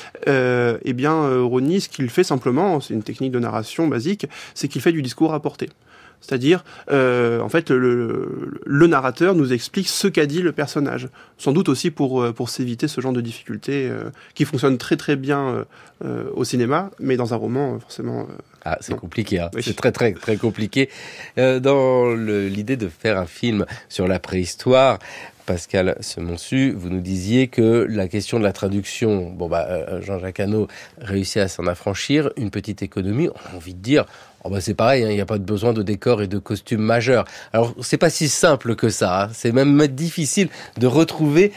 euh, eh bien, euh, Rosny, ce qu'il fait simplement, c'est une technique de narration basique, c'est qu'il fait du discours rapporté. C'est-à-dire, euh, en fait, le, le, le narrateur nous explique ce qu'a dit le personnage. Sans doute aussi pour, pour s'éviter ce genre de difficultés euh, qui fonctionnent très très bien euh, au cinéma, mais dans un roman, forcément... Euh, ah, c'est non. compliqué, hein. Oui. C'est très très très compliqué. Euh, dans le, l'idée de faire un film sur la préhistoire, Pascal Semonsu, vous nous disiez que la question de la traduction, bon bah euh, Jean-Jacques Hannot réussit à s'en affranchir, une petite économie, on a envie de dire... Oh bah c'est pareil, il hein, n'y a pas de besoin de décors et de costumes majeurs. Alors, c'est pas si simple que ça. Hein. C'est même difficile de retrouver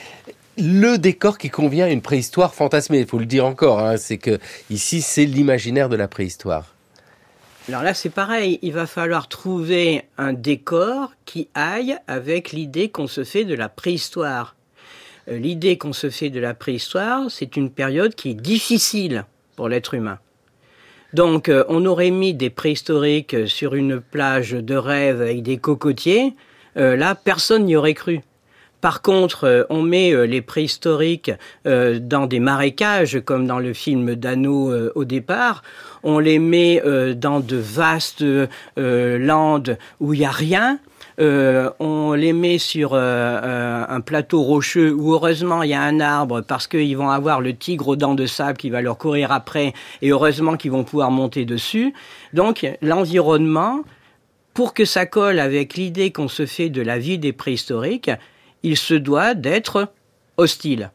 le décor qui convient à une préhistoire fantasmée. Il faut le dire encore. Hein. C'est que ici, c'est l'imaginaire de la préhistoire. Alors là, c'est pareil. Il va falloir trouver un décor qui aille avec l'idée qu'on se fait de la préhistoire. Euh, l'idée qu'on se fait de la préhistoire, c'est une période qui est difficile pour l'être humain. Donc, euh, on aurait mis des préhistoriques sur une plage de rêve avec des cocotiers. Euh, là, personne n'y aurait cru. Par contre, euh, on met euh, les préhistoriques euh, dans des marécages, comme dans le film d'Hannot euh, au départ. On les met euh, dans de vastes euh, landes où il n'y a rien. Euh, on les met sur euh, euh, un plateau rocheux où heureusement il y a un arbre parce qu'ils vont avoir le tigre aux dents de sable qui va leur courir après et heureusement qu'ils vont pouvoir monter dessus. Donc l'environnement, pour que ça colle avec l'idée qu'on se fait de la vie des préhistoriques, il se doit d'être hostile.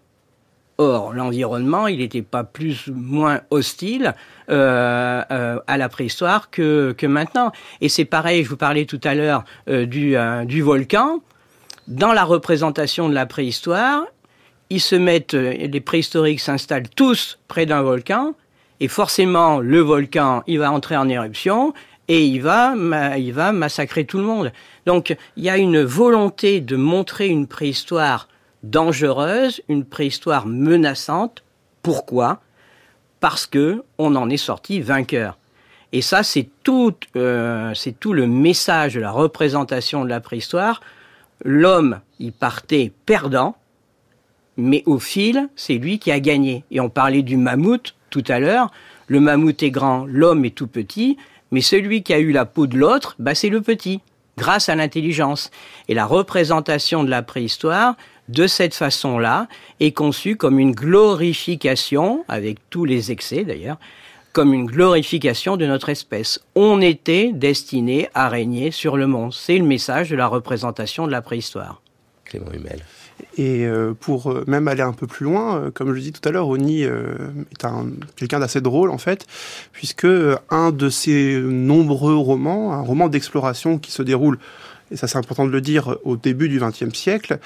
Or, l'environnement, il n'était pas plus ou moins hostile euh, euh, à la préhistoire que, que maintenant. Et c'est pareil, je vous parlais tout à l'heure euh, du, euh, du volcan. Dans la représentation de la préhistoire, ils se mettent, les préhistoriques s'installent tous près d'un volcan, et forcément, le volcan, il va entrer en éruption, et il va, il va massacrer tout le monde. Donc, il y a une volonté de montrer une préhistoire dangereuse, une préhistoire menaçante. Pourquoi ? Parce que on en est sorti vainqueur. Et ça, c'est tout, euh, c'est tout le message de la représentation de la préhistoire. L'homme, il partait perdant, mais au fil, c'est lui qui a gagné. Et on parlait du mammouth tout à l'heure. Le mammouth est grand, l'homme est tout petit, mais celui qui a eu la peau de l'autre, bah, c'est le petit, grâce à l'intelligence. Et la représentation de la préhistoire, de cette façon-là, est conçue comme une glorification, avec tous les excès d'ailleurs, comme une glorification de notre espèce. On était destiné à régner sur le monde. C'est le message de la représentation de la préhistoire. Clément Humel. Et euh, pour euh, même aller un peu plus loin, euh, comme je le dis tout à l'heure, Rosny euh, est un, quelqu'un d'assez drôle en fait, puisque euh, un de ses nombreux romans, un roman d'exploration qui se déroule, et ça c'est important de le dire, au début du vingtième siècle,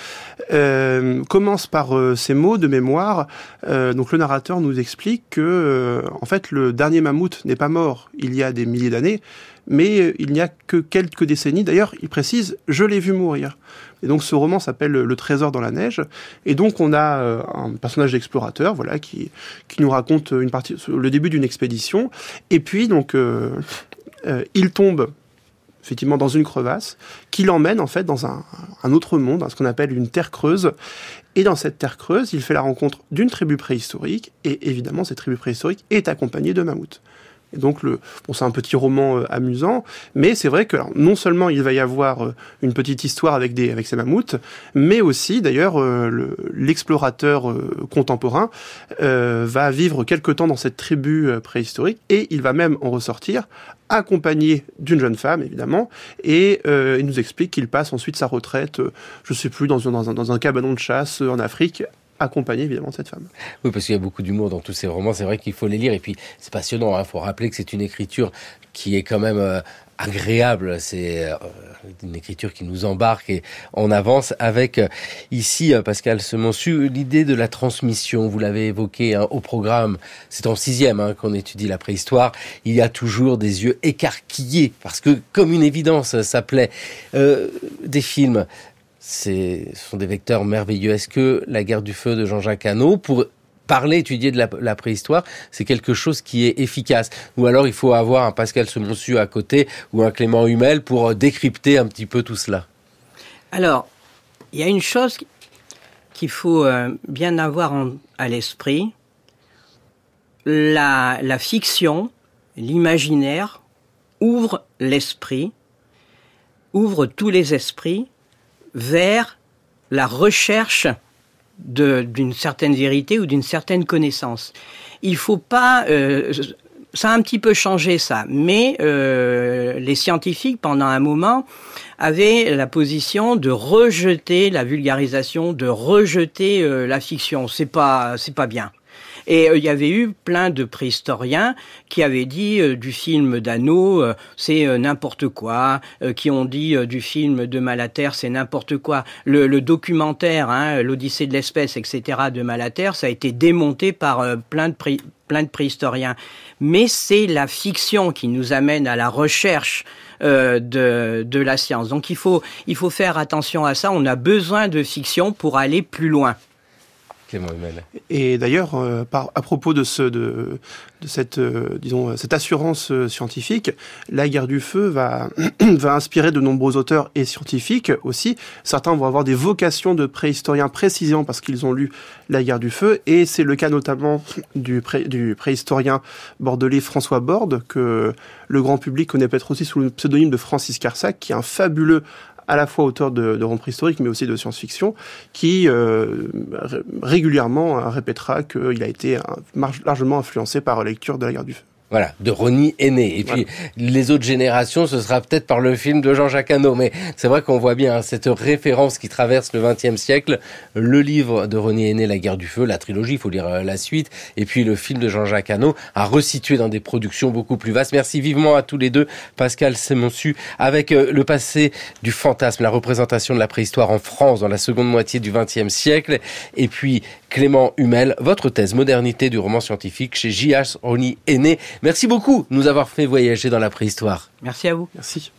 euh, commence par euh, ces mots de mémoire. Euh, donc le narrateur nous explique que euh, en fait le dernier mammouth n'est pas mort il y a des milliers d'années, mais euh, il n'y a que quelques décennies. D'ailleurs, il précise « je l'ai vu mourir ». Et donc ce roman s'appelle Le Trésor dans la neige. Et donc on a euh, un personnage d'explorateur, voilà, qui qui nous raconte une partie, le début d'une expédition. Et puis donc euh, euh, il tombe effectivement dans une crevasse qui l'emmène en fait dans un, un autre monde, ce qu'on appelle une terre creuse. Et dans cette terre creuse, il fait la rencontre d'une tribu préhistorique. Et évidemment, cette tribu préhistorique est accompagnée de mammouths. Et donc, le, bon, c'est un petit roman euh, amusant, mais c'est vrai que alors, non seulement il va y avoir euh, une petite histoire avec des avec ces mammouths, mais aussi d'ailleurs euh, le, l'explorateur euh, contemporain euh, va vivre quelque temps dans cette tribu euh, préhistorique et il va même en ressortir accompagné d'une jeune femme évidemment, et euh, il nous explique qu'il passe ensuite sa retraite, euh, je sais plus dans, dans un dans un cabanon de chasse euh, en Afrique, accompagné évidemment de cette femme. Oui, parce qu'il y a beaucoup d'humour dans tous ces romans, c'est vrai qu'il faut les lire, et puis c'est passionnant, il hein. faut rappeler que c'est une écriture qui est quand même euh, agréable, c'est euh, une écriture qui nous embarque et on avance avec, euh, ici, euh, Pascal Semonsu, l'idée de la transmission, vous l'avez évoqué hein, au programme, c'est en sixième hein, qu'on étudie la préhistoire, il y a toujours des yeux écarquillés, parce que comme une évidence, ça plaît, euh, des films, C'est, ce sont des vecteurs merveilleux. Est-ce que La guerre du feu de Jean-Jacques Hano, pour parler, étudier de la, la préhistoire, c'est quelque chose qui est efficace? Ou alors il faut avoir un Pascal Semonsu à côté ou un Clément Humel pour décrypter un petit peu tout cela? Alors, il y a une chose qu'il faut bien avoir en, à l'esprit. La, la fiction, l'imaginaire, ouvre l'esprit, ouvre tous les esprits vers la recherche de, d'une certaine vérité ou d'une certaine connaissance. Il faut pas... Euh, ça a un petit peu changé, ça. Mais euh, les scientifiques, pendant un moment, avaient la position de rejeter la vulgarisation, de rejeter euh, la fiction. C'est pas, c'est pas bien. Et euh, il y avait eu plein de préhistoriens qui avaient dit euh, du film d'Hano, euh, c'est euh, n'importe quoi, euh, qui ont dit euh, du film de Malater, c'est n'importe quoi. Le, le documentaire, hein, l'Odyssée de l'espèce, et cetera de Malater, ça a été démonté par euh, plein de pré- plein de préhistoriens. Mais c'est la fiction qui nous amène à la recherche euh, de, de la science. Donc il faut, il faut faire attention à ça. On a besoin de fiction pour aller plus loin. Clément Humel. Et d'ailleurs, euh, par, à propos de, ce, de, de cette, euh, disons, cette assurance euh, scientifique, La guerre du feu va, va inspirer de nombreux auteurs et scientifiques aussi. Certains vont avoir des vocations de préhistoriens précisément parce qu'ils ont lu La guerre du feu, et c'est le cas notamment du, pré, du préhistorien bordelais François Borde, que le grand public connaît peut-être aussi sous le pseudonyme de Francis Carsac, qui est un fabuleux à la fois auteur de, de romans préhistoriques, mais aussi de science-fiction, qui euh, ré- régulièrement répétera qu'il a été largement influencé par la lecture de La guerre du feu. Voilà, de Rosny Aîné. Et puis, voilà. Les autres générations, ce sera peut-être par le film de Jean-Jacques Hano. Mais c'est vrai qu'on voit bien hein, cette référence qui traverse le vingtième siècle. Le livre de Rosny Aîné, La guerre du feu, la trilogie, il faut lire euh, la suite. Et puis le film de Jean-Jacques Hano, à resituer dans des productions beaucoup plus vastes. Merci vivement à tous les deux. Pascal Semonsu, avec euh, le passé du fantasme, la représentation de la préhistoire en France dans la seconde moitié du vingtième siècle. Et puis Clément Humel, votre thèse modernité du roman scientifique chez J H Rosny Aîné. Merci beaucoup de nous avoir fait voyager dans la préhistoire. Merci à vous. Merci.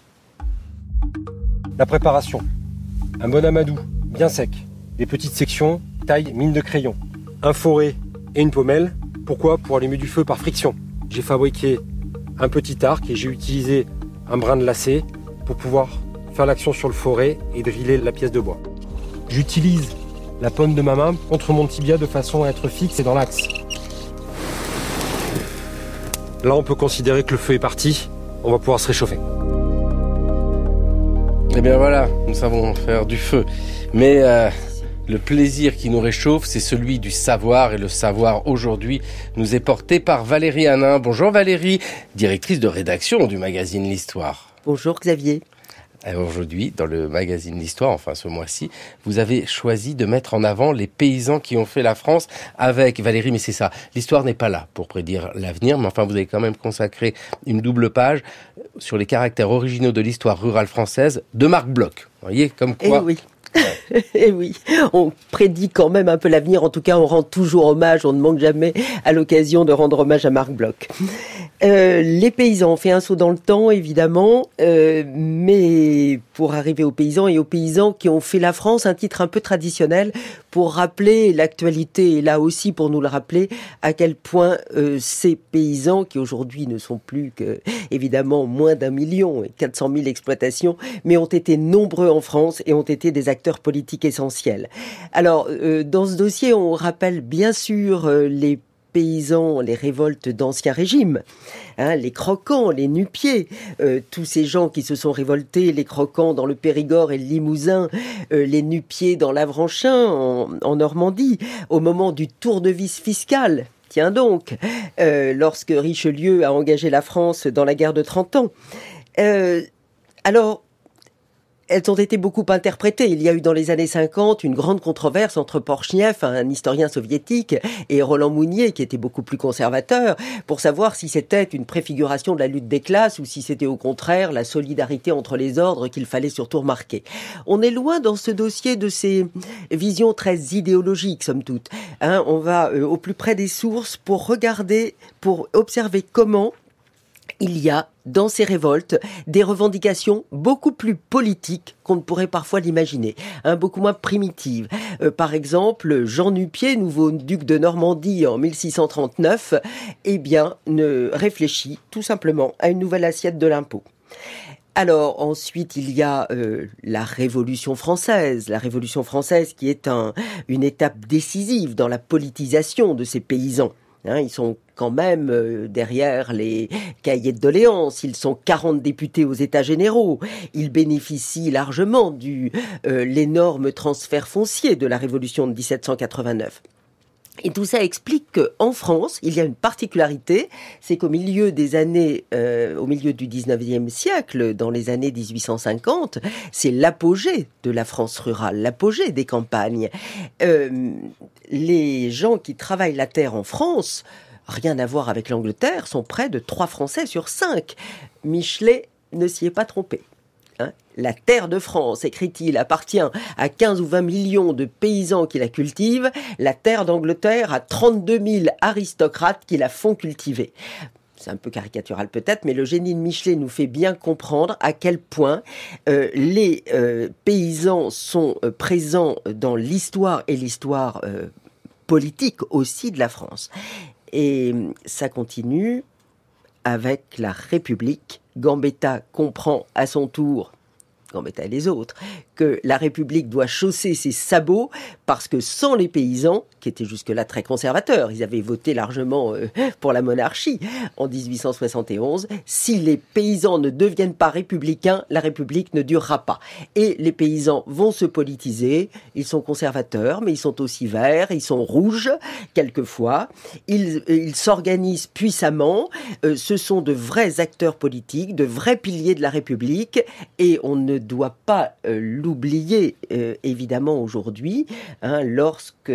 La préparation. Un bon amadou, bien sec. Des petites sections, taille mine de crayon. Un forêt et une pommelle. Pourquoi ? Pour allumer du feu par friction. J'ai fabriqué un petit arc et j'ai utilisé un brin de lacet pour pouvoir faire l'action sur le forêt et driller la pièce de bois. J'utilise la paume de ma main contre mon tibia de façon à être fixe et dans l'axe. Là, on peut considérer que le feu est parti. On va pouvoir se réchauffer. Eh bien voilà, nous savons faire du feu. Mais euh, Le plaisir qui nous réchauffe, c'est celui du savoir. Et le savoir, aujourd'hui, nous est porté par Valérie Hanin. Bonjour Valérie, directrice de rédaction du magazine L'Histoire. Bonjour Xavier. Alors aujourd'hui, dans le magazine L'Histoire, enfin ce mois-ci, vous avez choisi de mettre en avant les paysans qui ont fait la France avec Valérie, mais c'est ça, l'histoire n'est pas là pour prédire l'avenir, mais enfin vous avez quand même consacré une double page sur les caractères originaux de l'histoire rurale française de Marc Bloch. Vous voyez, comme quoi... Eh oui. Et oui, on prédit quand même un peu l'avenir. En tout cas, on rend toujours hommage. On ne manque jamais à l'occasion de rendre hommage à Marc Bloch. Euh, les paysans, on fait un saut dans le temps, évidemment, euh, mais pour arriver aux paysans et aux paysans qui ont fait la France, un titre un peu traditionnel pour rappeler l'actualité, et là aussi pour nous le rappeler, à quel point euh, ces paysans, qui aujourd'hui ne sont plus que, évidemment, moins d'un million et quatre cent mille exploitations, mais ont été nombreux en France et ont été des acteurs politiques essentiels. Alors, euh, dans ce dossier, on rappelle bien sûr euh, les paysans, les révoltes d'Ancien Régime, hein, les croquants, les nu-pieds, euh, tous ces gens qui se sont révoltés, les croquants dans le Périgord et le Limousin, euh, les nu-pieds dans l'Avranchin, en, en Normandie, au moment du tournevis fiscal. Tiens donc, euh, lorsque Richelieu a engagé la France dans la guerre de trente ans. Euh, alors, elles ont été beaucoup interprétées. Il y a eu dans les années cinquante une grande controverse entre Porchniev, un historien soviétique, et Roland Mounier, qui était beaucoup plus conservateur, pour savoir si c'était une préfiguration de la lutte des classes ou si c'était au contraire la solidarité entre les ordres qu'il fallait surtout remarquer. On est loin dans ce dossier de ces visions très idéologiques, somme toute. Hein, on va euh, au plus près des sources pour regarder, pour observer comment il y a, dans ces révoltes, des revendications beaucoup plus politiques qu'on ne pourrait parfois l'imaginer, hein, beaucoup moins primitives. Euh, par exemple, Jean Nu-Pied, nouveau duc de Normandie en mille six cent trente-neuf, eh bien, ne réfléchit tout simplement à une nouvelle assiette de l'impôt. Alors ensuite, il y a euh, la Révolution française, la Révolution française qui est un, une étape décisive dans la politisation de ces paysans. Hein, ils sont quand même euh, derrière les cahiers de doléances. Ils sont quarante députés aux États généraux. Ils bénéficient largement de euh, l'énorme transfert foncier de la Révolution de dix-sept cent quatre-vingt-neuf. Et tout ça explique qu'en France, il y a une particularité, c'est qu'au milieu des années, euh, au milieu du dix-neuvième siècle, dans les années dix-huit cent cinquante, c'est l'apogée de la France rurale, l'apogée des campagnes. Euh, les gens qui travaillent la terre en France, rien à voir avec l'Angleterre, sont près de trois Français sur cinq. Michelet ne s'y est pas trompé. Hein, la terre de France, écrit-il, appartient à quinze ou vingt millions de paysans qui la cultivent. La terre d'Angleterre a trente-deux mille aristocrates qui la font cultiver. C'est un peu caricatural peut-être, mais le génie de Michelet nous fait bien comprendre à quel point euh, les euh, paysans sont euh, présents dans l'histoire et l'histoire euh, politique aussi de la France. Et ça continue avec la République. Gambetta comprend à son tour, Gambetta et les autres, que la République doit chausser ses sabots parce que sans les paysans, qui étaient jusque-là très conservateurs, ils avaient voté largement euh, pour la monarchie en dix-huit cent soixante et onze, si les paysans ne deviennent pas républicains, la République ne durera pas. Et les paysans vont se politiser, ils sont conservateurs, mais ils sont aussi verts, ils sont rouges, quelquefois, ils, ils s'organisent puissamment, euh, ce sont de vrais acteurs politiques, de vrais piliers de la République, et on ne doit pas euh, l'oublier, euh, évidemment, aujourd'hui, hein, lorsque,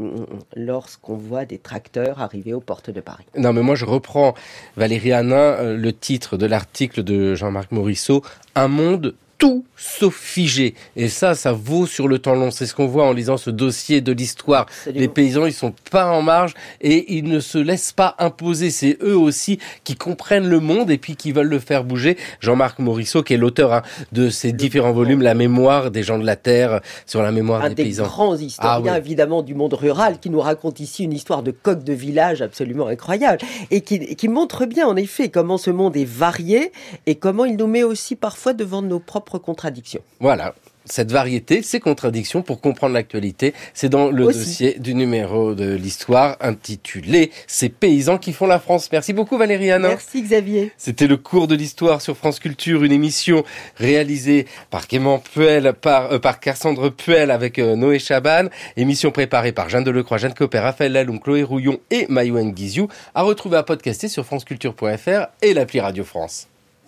lorsqu'on voit des tracteurs arriver aux portes de Paris. Non, mais moi, je reprends, Valérie Hanin, euh, le titre de l'article de Jean-Marc Morisseau, « Un monde tout sauf figé ». Et ça, ça vaut sur le temps long. C'est ce qu'on voit en lisant ce dossier de l'histoire. Absolument. Les paysans, ils sont pas en marge et ils ne se laissent pas imposer. C'est eux aussi qui comprennent le monde et puis qui veulent le faire bouger. Jean-Marc Morisseau, qui est l'auteur hein, de ces le différents grand. volumes, La mémoire des gens de la terre, sur la mémoire Un des, des paysans. Un des grands historiens, ah, oui. évidemment, du monde rural, qui nous raconte ici une histoire de coq de village absolument incroyable et qui, qui montre bien, en effet, comment ce monde est varié et comment il nous met aussi parfois devant nos propres contradictions. Voilà. cette variété, ces contradictions pour comprendre l'actualité. C'est dans le Aussi. dossier du numéro de l'histoire intitulé « Ces paysans qui font la France ». Merci beaucoup Valérie Hanin. Merci Xavier. C'était le cours de l'histoire sur France Culture, une émission réalisée par Clément Puel, par, euh, par Cassandre Puel avec euh, Noé Chaban. Émission préparée par Jeanne Delecroix, Jeanne Copper, Raphaël Laloum, Chloé Rouillon et Mayouen Guizou. À retrouver à podcaster sur franceculture point f r et l'appli Radio France.